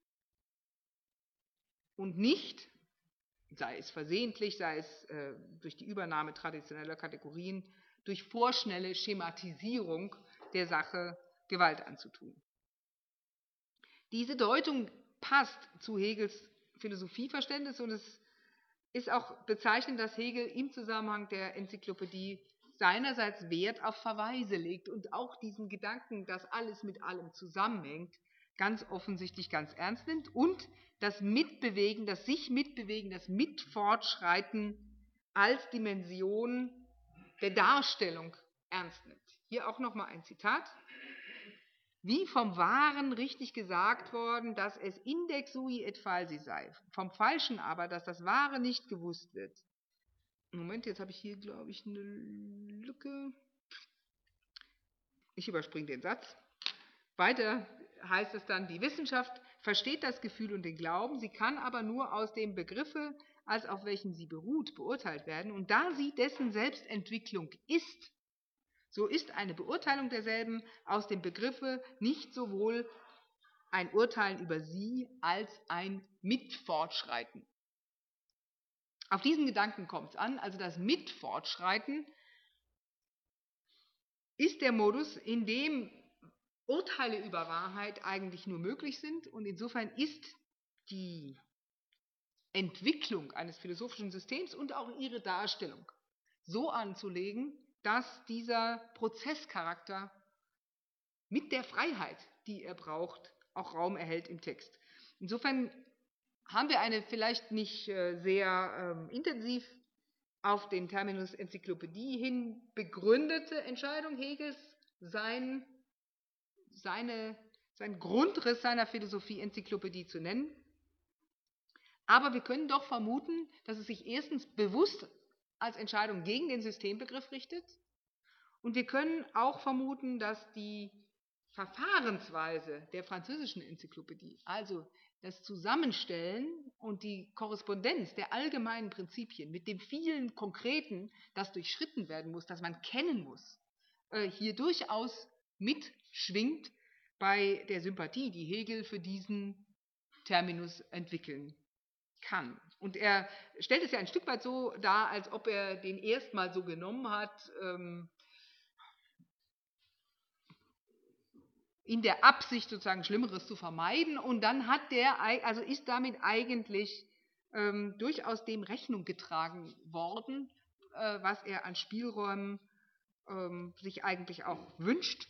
und nicht, sei es versehentlich, sei es äh, durch die Übernahme traditioneller Kategorien, durch vorschnelle Schematisierung der Sache Gewalt anzutun. Diese Deutung passt zu Hegels Philosophieverständnis und es ist auch bezeichnend, dass Hegel im Zusammenhang der Enzyklopädie seinerseits Wert auf Verweise legt und auch diesen Gedanken, dass alles mit allem zusammenhängt, ganz offensichtlich ganz ernst nimmt und das Mitbewegen, das sich Mitbewegen, das Mitfortschreiten als Dimension der Darstellung ernst nimmt. Hier auch noch mal ein Zitat. Wie vom Wahren richtig gesagt worden, dass es index sui et falsi sei, vom Falschen aber, dass das Wahre nicht gewusst wird. Moment, jetzt habe ich hier, glaube ich, eine Lücke. Ich überspringe den Satz. Weiter heißt es dann, die Wissenschaft versteht das Gefühl und den Glauben, sie kann aber nur aus dem Begriffe, als auf welchen sie beruht, beurteilt werden. Und da sie dessen Selbstentwicklung ist, so ist eine Beurteilung derselben aus dem Begriffe nicht sowohl ein Urteilen über sie als ein Mitfortschreiten. Auf diesen Gedanken kommt es an, also das Mitfortschreiten ist der Modus, in dem Urteile über Wahrheit eigentlich nur möglich sind, und insofern ist die Entwicklung eines philosophischen Systems und auch ihre Darstellung so anzulegen, dass dieser Prozesscharakter mit der Freiheit, die er braucht, auch Raum erhält im Text. Insofern haben wir eine vielleicht nicht sehr ähm, intensiv auf den Terminus Enzyklopädie hin begründete Entscheidung Hegels, sein, seine, sein Grundriss seiner Philosophie Enzyklopädie zu nennen. Aber wir können doch vermuten, dass es sich erstens bewusst als Entscheidung gegen den Systembegriff richtet, und wir können auch vermuten, dass die Verfahrensweise der französischen Enzyklopädie, also das Zusammenstellen und die Korrespondenz der allgemeinen Prinzipien mit dem vielen Konkreten, das durchschritten werden muss, das man kennen muss, hier durchaus mitschwingt bei der Sympathie, die Hegel für diesen Terminus entwickeln kann. Und er stellt es ja ein Stück weit so dar, als ob er den erstmal so genommen hat, ähm, in der Absicht, sozusagen Schlimmeres zu vermeiden, und dann hat der, also ist damit eigentlich ähm, durchaus dem Rechnung getragen worden, äh, was er an Spielräumen ähm, sich eigentlich auch wünscht,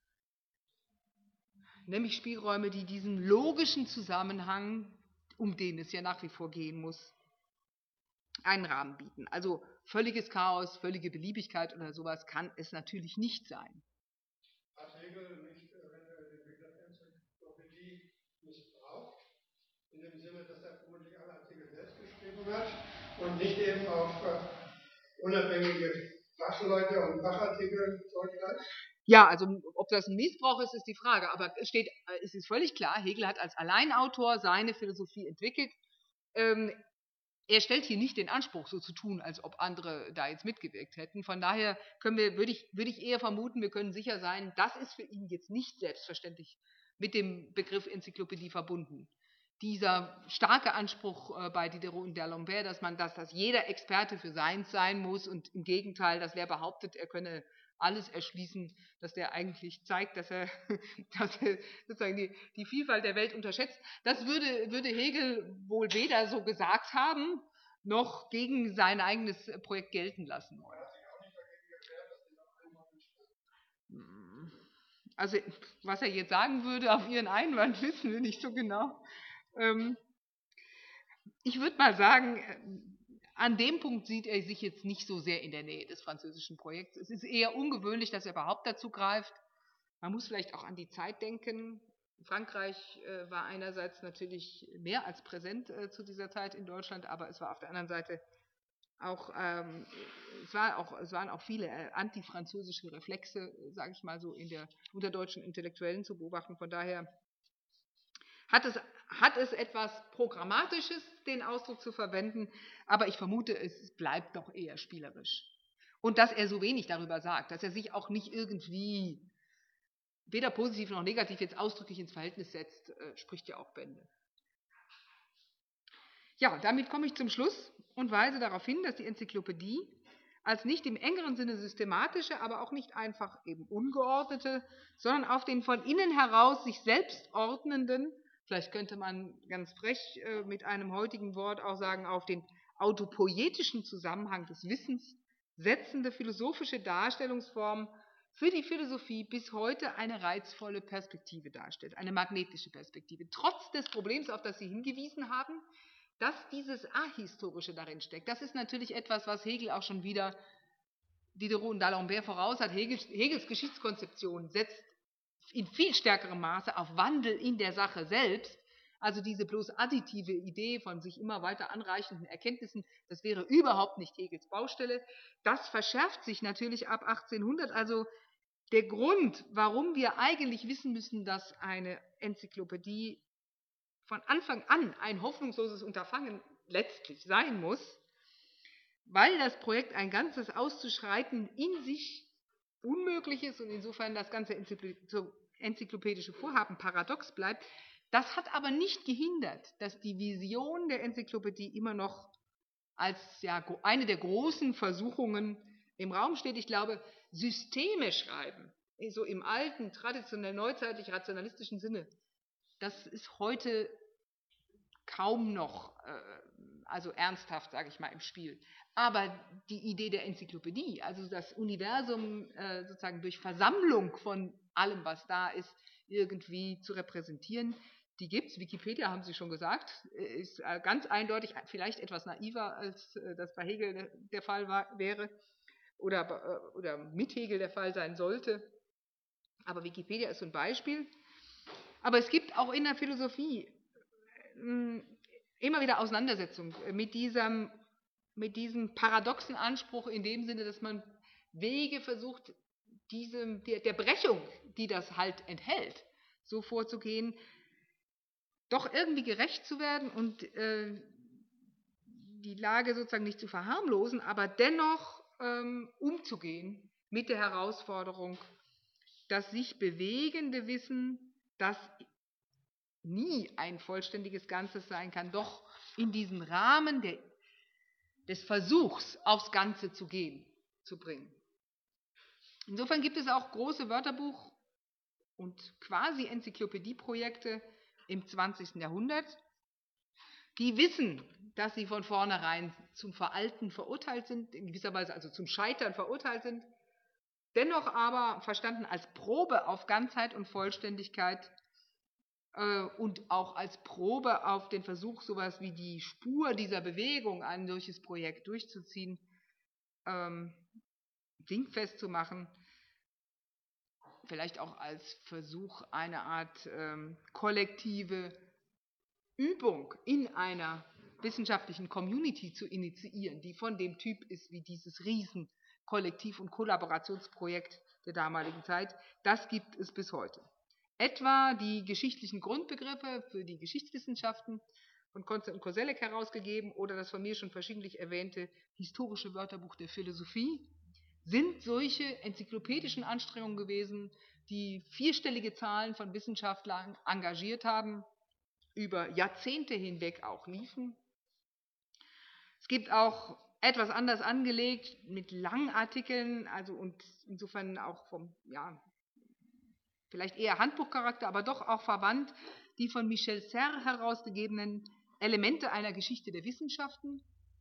nämlich Spielräume, die diesen logischen Zusammenhang, um den es ja nach wie vor gehen muss, einen Rahmen bieten. Also völliges Chaos, völlige Beliebigkeit oder sowas kann es natürlich nicht sein. Hat Hegel nicht, wenn er den Begriff Enzyklopädie missbraucht, in dem Sinne, dass er vermutlich alle Artikel selbst geschrieben hat und nicht eben auf äh, unabhängige Fachleute und Fachartikel zurückgreift? Ja, also ob das ein Missbrauch ist, ist die Frage. Aber es, steht, es ist völlig klar, Hegel hat als Alleinautor seine Philosophie entwickelt. Ähm, er stellt hier nicht den Anspruch, so zu tun, als ob andere da jetzt mitgewirkt hätten. Von daher können wir, würde ich, würde ich eher vermuten, wir können sicher sein, das ist für ihn jetzt nicht selbstverständlich mit dem Begriff Enzyklopädie verbunden. Dieser starke Anspruch äh, bei Diderot und d'Alembert, dass man das, dass jeder Experte für seins sein muss, und im Gegenteil, dass wer behauptet, er könne alles erschließen, dass der eigentlich zeigt, dass er, dass er sozusagen die, die Vielfalt der Welt unterschätzt. Das würde, würde Hegel wohl weder so gesagt haben, noch gegen sein eigenes Projekt gelten lassen. Also, was er jetzt sagen würde auf Ihren Einwand, wissen wir nicht so genau. Ich würde mal sagen, an dem Punkt sieht er sich jetzt nicht so sehr in der Nähe des französischen Projekts. Es ist eher ungewöhnlich, dass er überhaupt dazu greift. Man muss vielleicht auch an die Zeit denken. Frankreich äh, war einerseits natürlich mehr als präsent äh, zu dieser Zeit in Deutschland, aber es war auf der anderen Seite auch, ähm, es, war auch es waren auch viele äh, antifranzösische Reflexe, sage ich mal so, in der, unter deutschen Intellektuellen zu beobachten. Von daher hat es, hat es etwas Programmatisches, den Ausdruck zu verwenden, aber ich vermute, es bleibt doch eher spielerisch. Und dass er so wenig darüber sagt, dass er sich auch nicht irgendwie weder positiv noch negativ jetzt ausdrücklich ins Verhältnis setzt, äh, spricht ja auch Bände. Ja, damit komme ich zum Schluss und weise darauf hin, dass die Enzyklopädie als nicht im engeren Sinne systematische, aber auch nicht einfach eben ungeordnete, sondern auf den von innen heraus sich selbst ordnenden, vielleicht könnte man ganz frech äh, mit einem heutigen Wort auch sagen, auf den autopoietischen Zusammenhang des Wissens setzende philosophische Darstellungsform für die Philosophie bis heute eine reizvolle Perspektive darstellt, eine magnetische Perspektive. Trotz des Problems, auf das Sie hingewiesen haben, dass dieses Ahistorische darin steckt. Das ist natürlich etwas, was Hegel auch schon wieder Diderot und d'Alembert voraus hat. Hegels, Hegels Geschichtskonzeption setzt in viel stärkerem Maße auf Wandel in der Sache selbst Also diese bloß additive Idee von sich immer weiter anreichenden Erkenntnissen, das wäre überhaupt nicht Hegels Baustelle. Das verschärft sich natürlich ab achtzehnhundert. Also der Grund, warum wir eigentlich wissen müssen, dass eine Enzyklopädie von Anfang an ein hoffnungsloses Unterfangen letztlich sein muss, weil das Projekt ein ganzes auszuschreiten in sich unmöglich ist und insofern das ganze enzyklopädische Vorhaben paradox bleibt. Das hat aber nicht gehindert, dass die Vision der Enzyklopädie immer noch als ja, eine der großen Versuchungen im Raum steht. Ich glaube, Systeme schreiben, so im alten, traditionell neuzeitlich rationalistischen Sinne, das ist heute kaum noch äh, also ernsthaft, sage ich mal, im Spiel. Aber die Idee der Enzyklopädie, also das Universum äh, sozusagen durch Versammlung von allem, was da ist, irgendwie zu repräsentieren, die gibt es. Wikipedia, haben Sie schon gesagt, ist ganz eindeutig vielleicht etwas naiver, als das bei Hegel der Fall war, wäre oder, oder mit Hegel der Fall sein sollte. Aber Wikipedia ist so ein Beispiel. Aber es gibt auch in der Philosophie immer wieder Auseinandersetzungen mit diesem, mit diesem paradoxen Anspruch in dem Sinne, dass man Wege versucht, diesem, der, der Brechung, die das halt enthält, so vorzugehen, doch irgendwie gerecht zu werden und äh, die Lage sozusagen nicht zu verharmlosen, aber dennoch ähm, umzugehen mit der Herausforderung, das sich bewegende Wissen, das nie ein vollständiges Ganzes sein kann, doch in diesen Rahmen der, des Versuchs, aufs Ganze zu gehen, zu bringen. Insofern gibt es auch große Wörterbuch- und quasi Enzyklopädieprojekte im zwanzigsten Jahrhundert, die wissen, dass sie von vornherein zum Veralten verurteilt sind, in gewisser Weise also zum Scheitern verurteilt sind, dennoch aber verstanden als Probe auf Ganzheit und Vollständigkeit äh, und auch als Probe auf den Versuch, sowas wie die Spur dieser Bewegung, ein solches Projekt durchzuziehen, ähm, dingfest zu machen, vielleicht auch als Versuch, eine Art ähm, kollektive Übung in einer wissenschaftlichen Community zu initiieren, die von dem Typ ist wie dieses riesen Kollektiv- und Kollaborationsprojekt der damaligen Zeit. Das gibt es bis heute. Etwa die geschichtlichen Grundbegriffe für die Geschichtswissenschaften von Konstantin Koselleck herausgegeben oder das von mir schon verschiedentlich erwähnte historische Wörterbuch der Philosophie sind solche enzyklopädischen Anstrengungen gewesen, die vierstellige Zahlen von Wissenschaftlern engagiert haben, über Jahrzehnte hinweg auch liefen. Es gibt auch etwas anders angelegt mit langen Artikeln, also und insofern auch vom, ja, vielleicht eher Handbuchcharakter, aber doch auch verwandt, die von Michel Serres herausgegebenen Elemente einer Geschichte der Wissenschaften,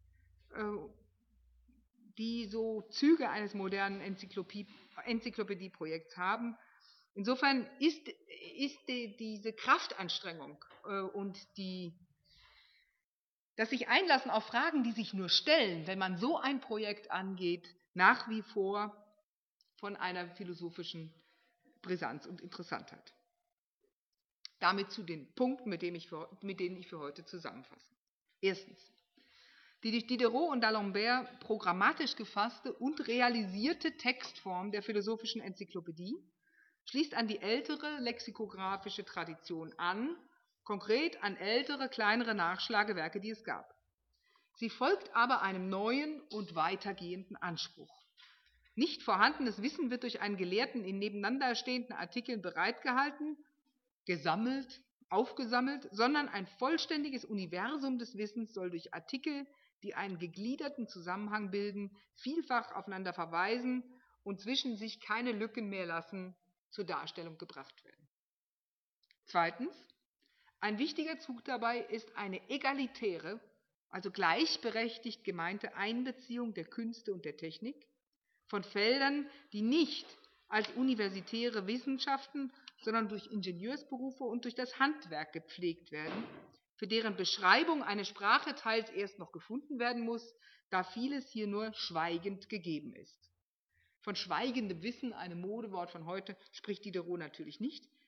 die so Züge eines modernen Enzyklopädie, Enzyklopädieprojekts haben. Insofern ist, ist die, diese Kraftanstrengung äh, und die, das sich einlassen auf Fragen, die sich nur stellen, wenn man so ein Projekt angeht, nach wie vor von einer philosophischen Brisanz und Interessantheit. Damit zu den Punkten, mit denen ich für, mit denen ich für heute zusammenfasse. Erstens. Die durch Diderot und D'Alembert programmatisch gefasste und realisierte Textform der philosophischen Enzyklopädie schließt an die ältere lexikographische Tradition an, konkret an ältere, kleinere Nachschlagewerke, die es gab. Sie folgt aber einem neuen und weitergehenden Anspruch. Nicht vorhandenes Wissen wird durch einen Gelehrten in nebeneinander stehenden Artikeln bereitgehalten, gesammelt, aufgesammelt, sondern ein vollständiges Universum des Wissens soll durch Artikel, die einen gegliederten Zusammenhang bilden, vielfach aufeinander verweisen und zwischen sich keine Lücken mehr lassen, zur Darstellung gebracht werden. Zweitens. Ein wichtiger Zug dabei ist eine egalitäre, also gleichberechtigt gemeinte Einbeziehung der Künste und der Technik von Feldern, die nicht als universitäre Wissenschaften, sondern durch Ingenieursberufe und durch das Handwerk gepflegt werden, für deren Beschreibung eine Sprache teils erst noch gefunden werden muss, da vieles hier nur schweigend gegeben ist. Von schweigendem Wissen, einem Modewort von heute, spricht Diderot natürlich nicht,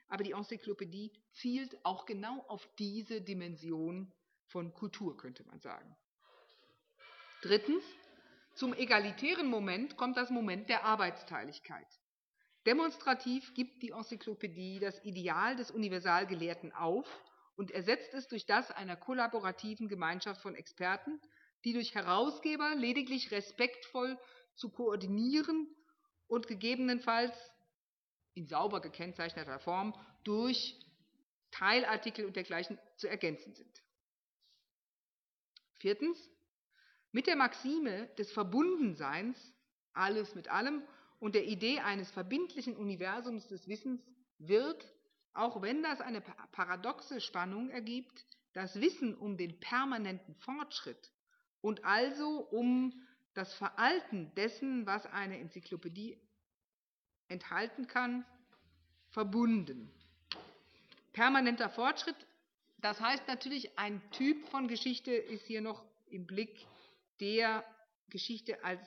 aber die Enzyklopädie zielt auch genau auf diese Dimension von Kultur, könnte man sagen. Drittens, zum egalitären Moment kommt das Moment der Arbeitsteiligkeit. Demonstrativ gibt die Enzyklopädie das Ideal des Universalgelehrten auf und ersetzt es durch das einer kollaborativen Gemeinschaft von Experten, die durch Herausgeber lediglich respektvoll zu koordinieren und gegebenenfalls in sauber gekennzeichneter Form durch Teilartikel und dergleichen zu ergänzen sind. Viertens. Mit der Maxime des Verbundenseins, alles mit allem, und der Idee eines verbindlichen Universums des Wissens wird, auch wenn das eine paradoxe Spannung ergibt, das Wissen um den permanenten Fortschritt und also um das Veralten dessen, was eine Enzyklopädie enthalten kann, verbunden. Permanenter Fortschritt, das heißt natürlich, ein Typ von Geschichte ist hier noch im Blick, der Geschichte als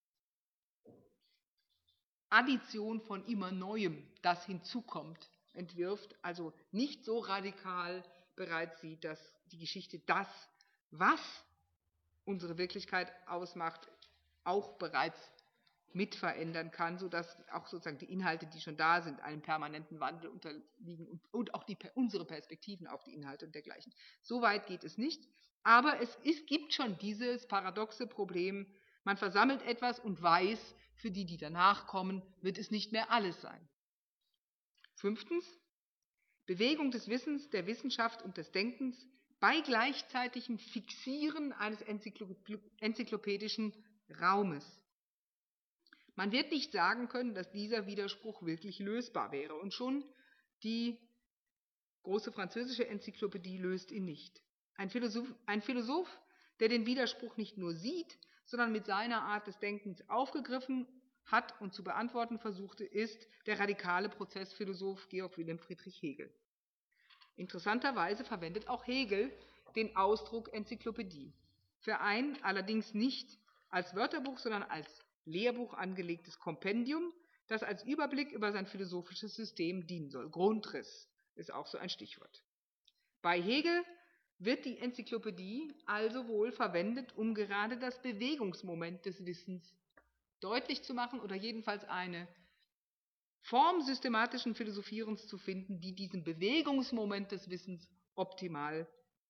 Addition von immer Neuem, das hinzukommt, entwirft, also nicht so radikal bereits sieht, dass die Geschichte das, was unsere Wirklichkeit ausmacht, auch bereits mitverändern kann, sodass auch sozusagen die Inhalte, die schon da sind, einem permanenten Wandel unterliegen und auch die, unsere Perspektiven auf die Inhalte und dergleichen. So weit geht es nicht, aber es ist, gibt schon dieses paradoxe Problem, man versammelt etwas und weiß, für die, die danach kommen, wird es nicht mehr alles sein. Fünftens. Bewegung des Wissens, der Wissenschaft und des Denkens bei gleichzeitigem Fixieren eines enzyklopädischen Raumes. Man wird nicht sagen können, dass dieser Widerspruch wirklich lösbar wäre. Und schon die große französische Enzyklopädie löst ihn nicht. Ein Philosoph, ein Philosoph, der den Widerspruch nicht nur sieht, sondern mit seiner Art des Denkens aufgegriffen hat und zu beantworten versuchte, ist der radikale Prozessphilosoph Georg Wilhelm Friedrich Hegel. Interessanterweise verwendet auch Hegel den Ausdruck Enzyklopädie für ein allerdings nicht als Wörterbuch, sondern als Lehrbuch angelegtes Kompendium, das als Überblick über sein philosophisches System dienen soll. Grundriss ist auch so ein Stichwort. Bei Hegel wird die Enzyklopädie also wohl verwendet, um gerade das Bewegungsmoment des Wissens deutlich zu machen oder jedenfalls eine Form systematischen Philosophierens zu finden, die diesem Bewegungsmoment des Wissens optimal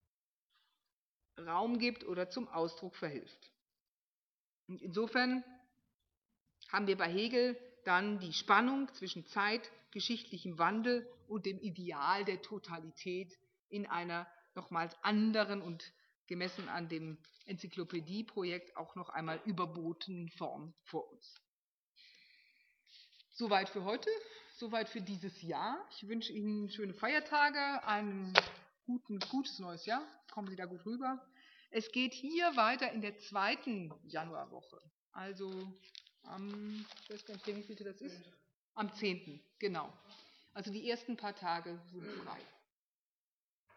Raum gibt oder zum Ausdruck verhilft. Und insofern haben wir bei Hegel dann die Spannung zwischen Zeit, geschichtlichem Wandel und dem Ideal der Totalität in einer nochmals anderen und gemessen an dem Enzyklopädieprojekt auch noch einmal überbotenen Form vor uns. Soweit für heute, soweit für dieses Jahr. Ich wünsche Ihnen schöne Feiertage, ein guten, gutes neues Jahr. Kommen Sie da gut rüber. Es geht hier weiter in der zweiten Januarwoche, also am, ich weiß gar nicht, wie viel das ist, am zehnten, genau. Also die ersten paar Tage sind frei.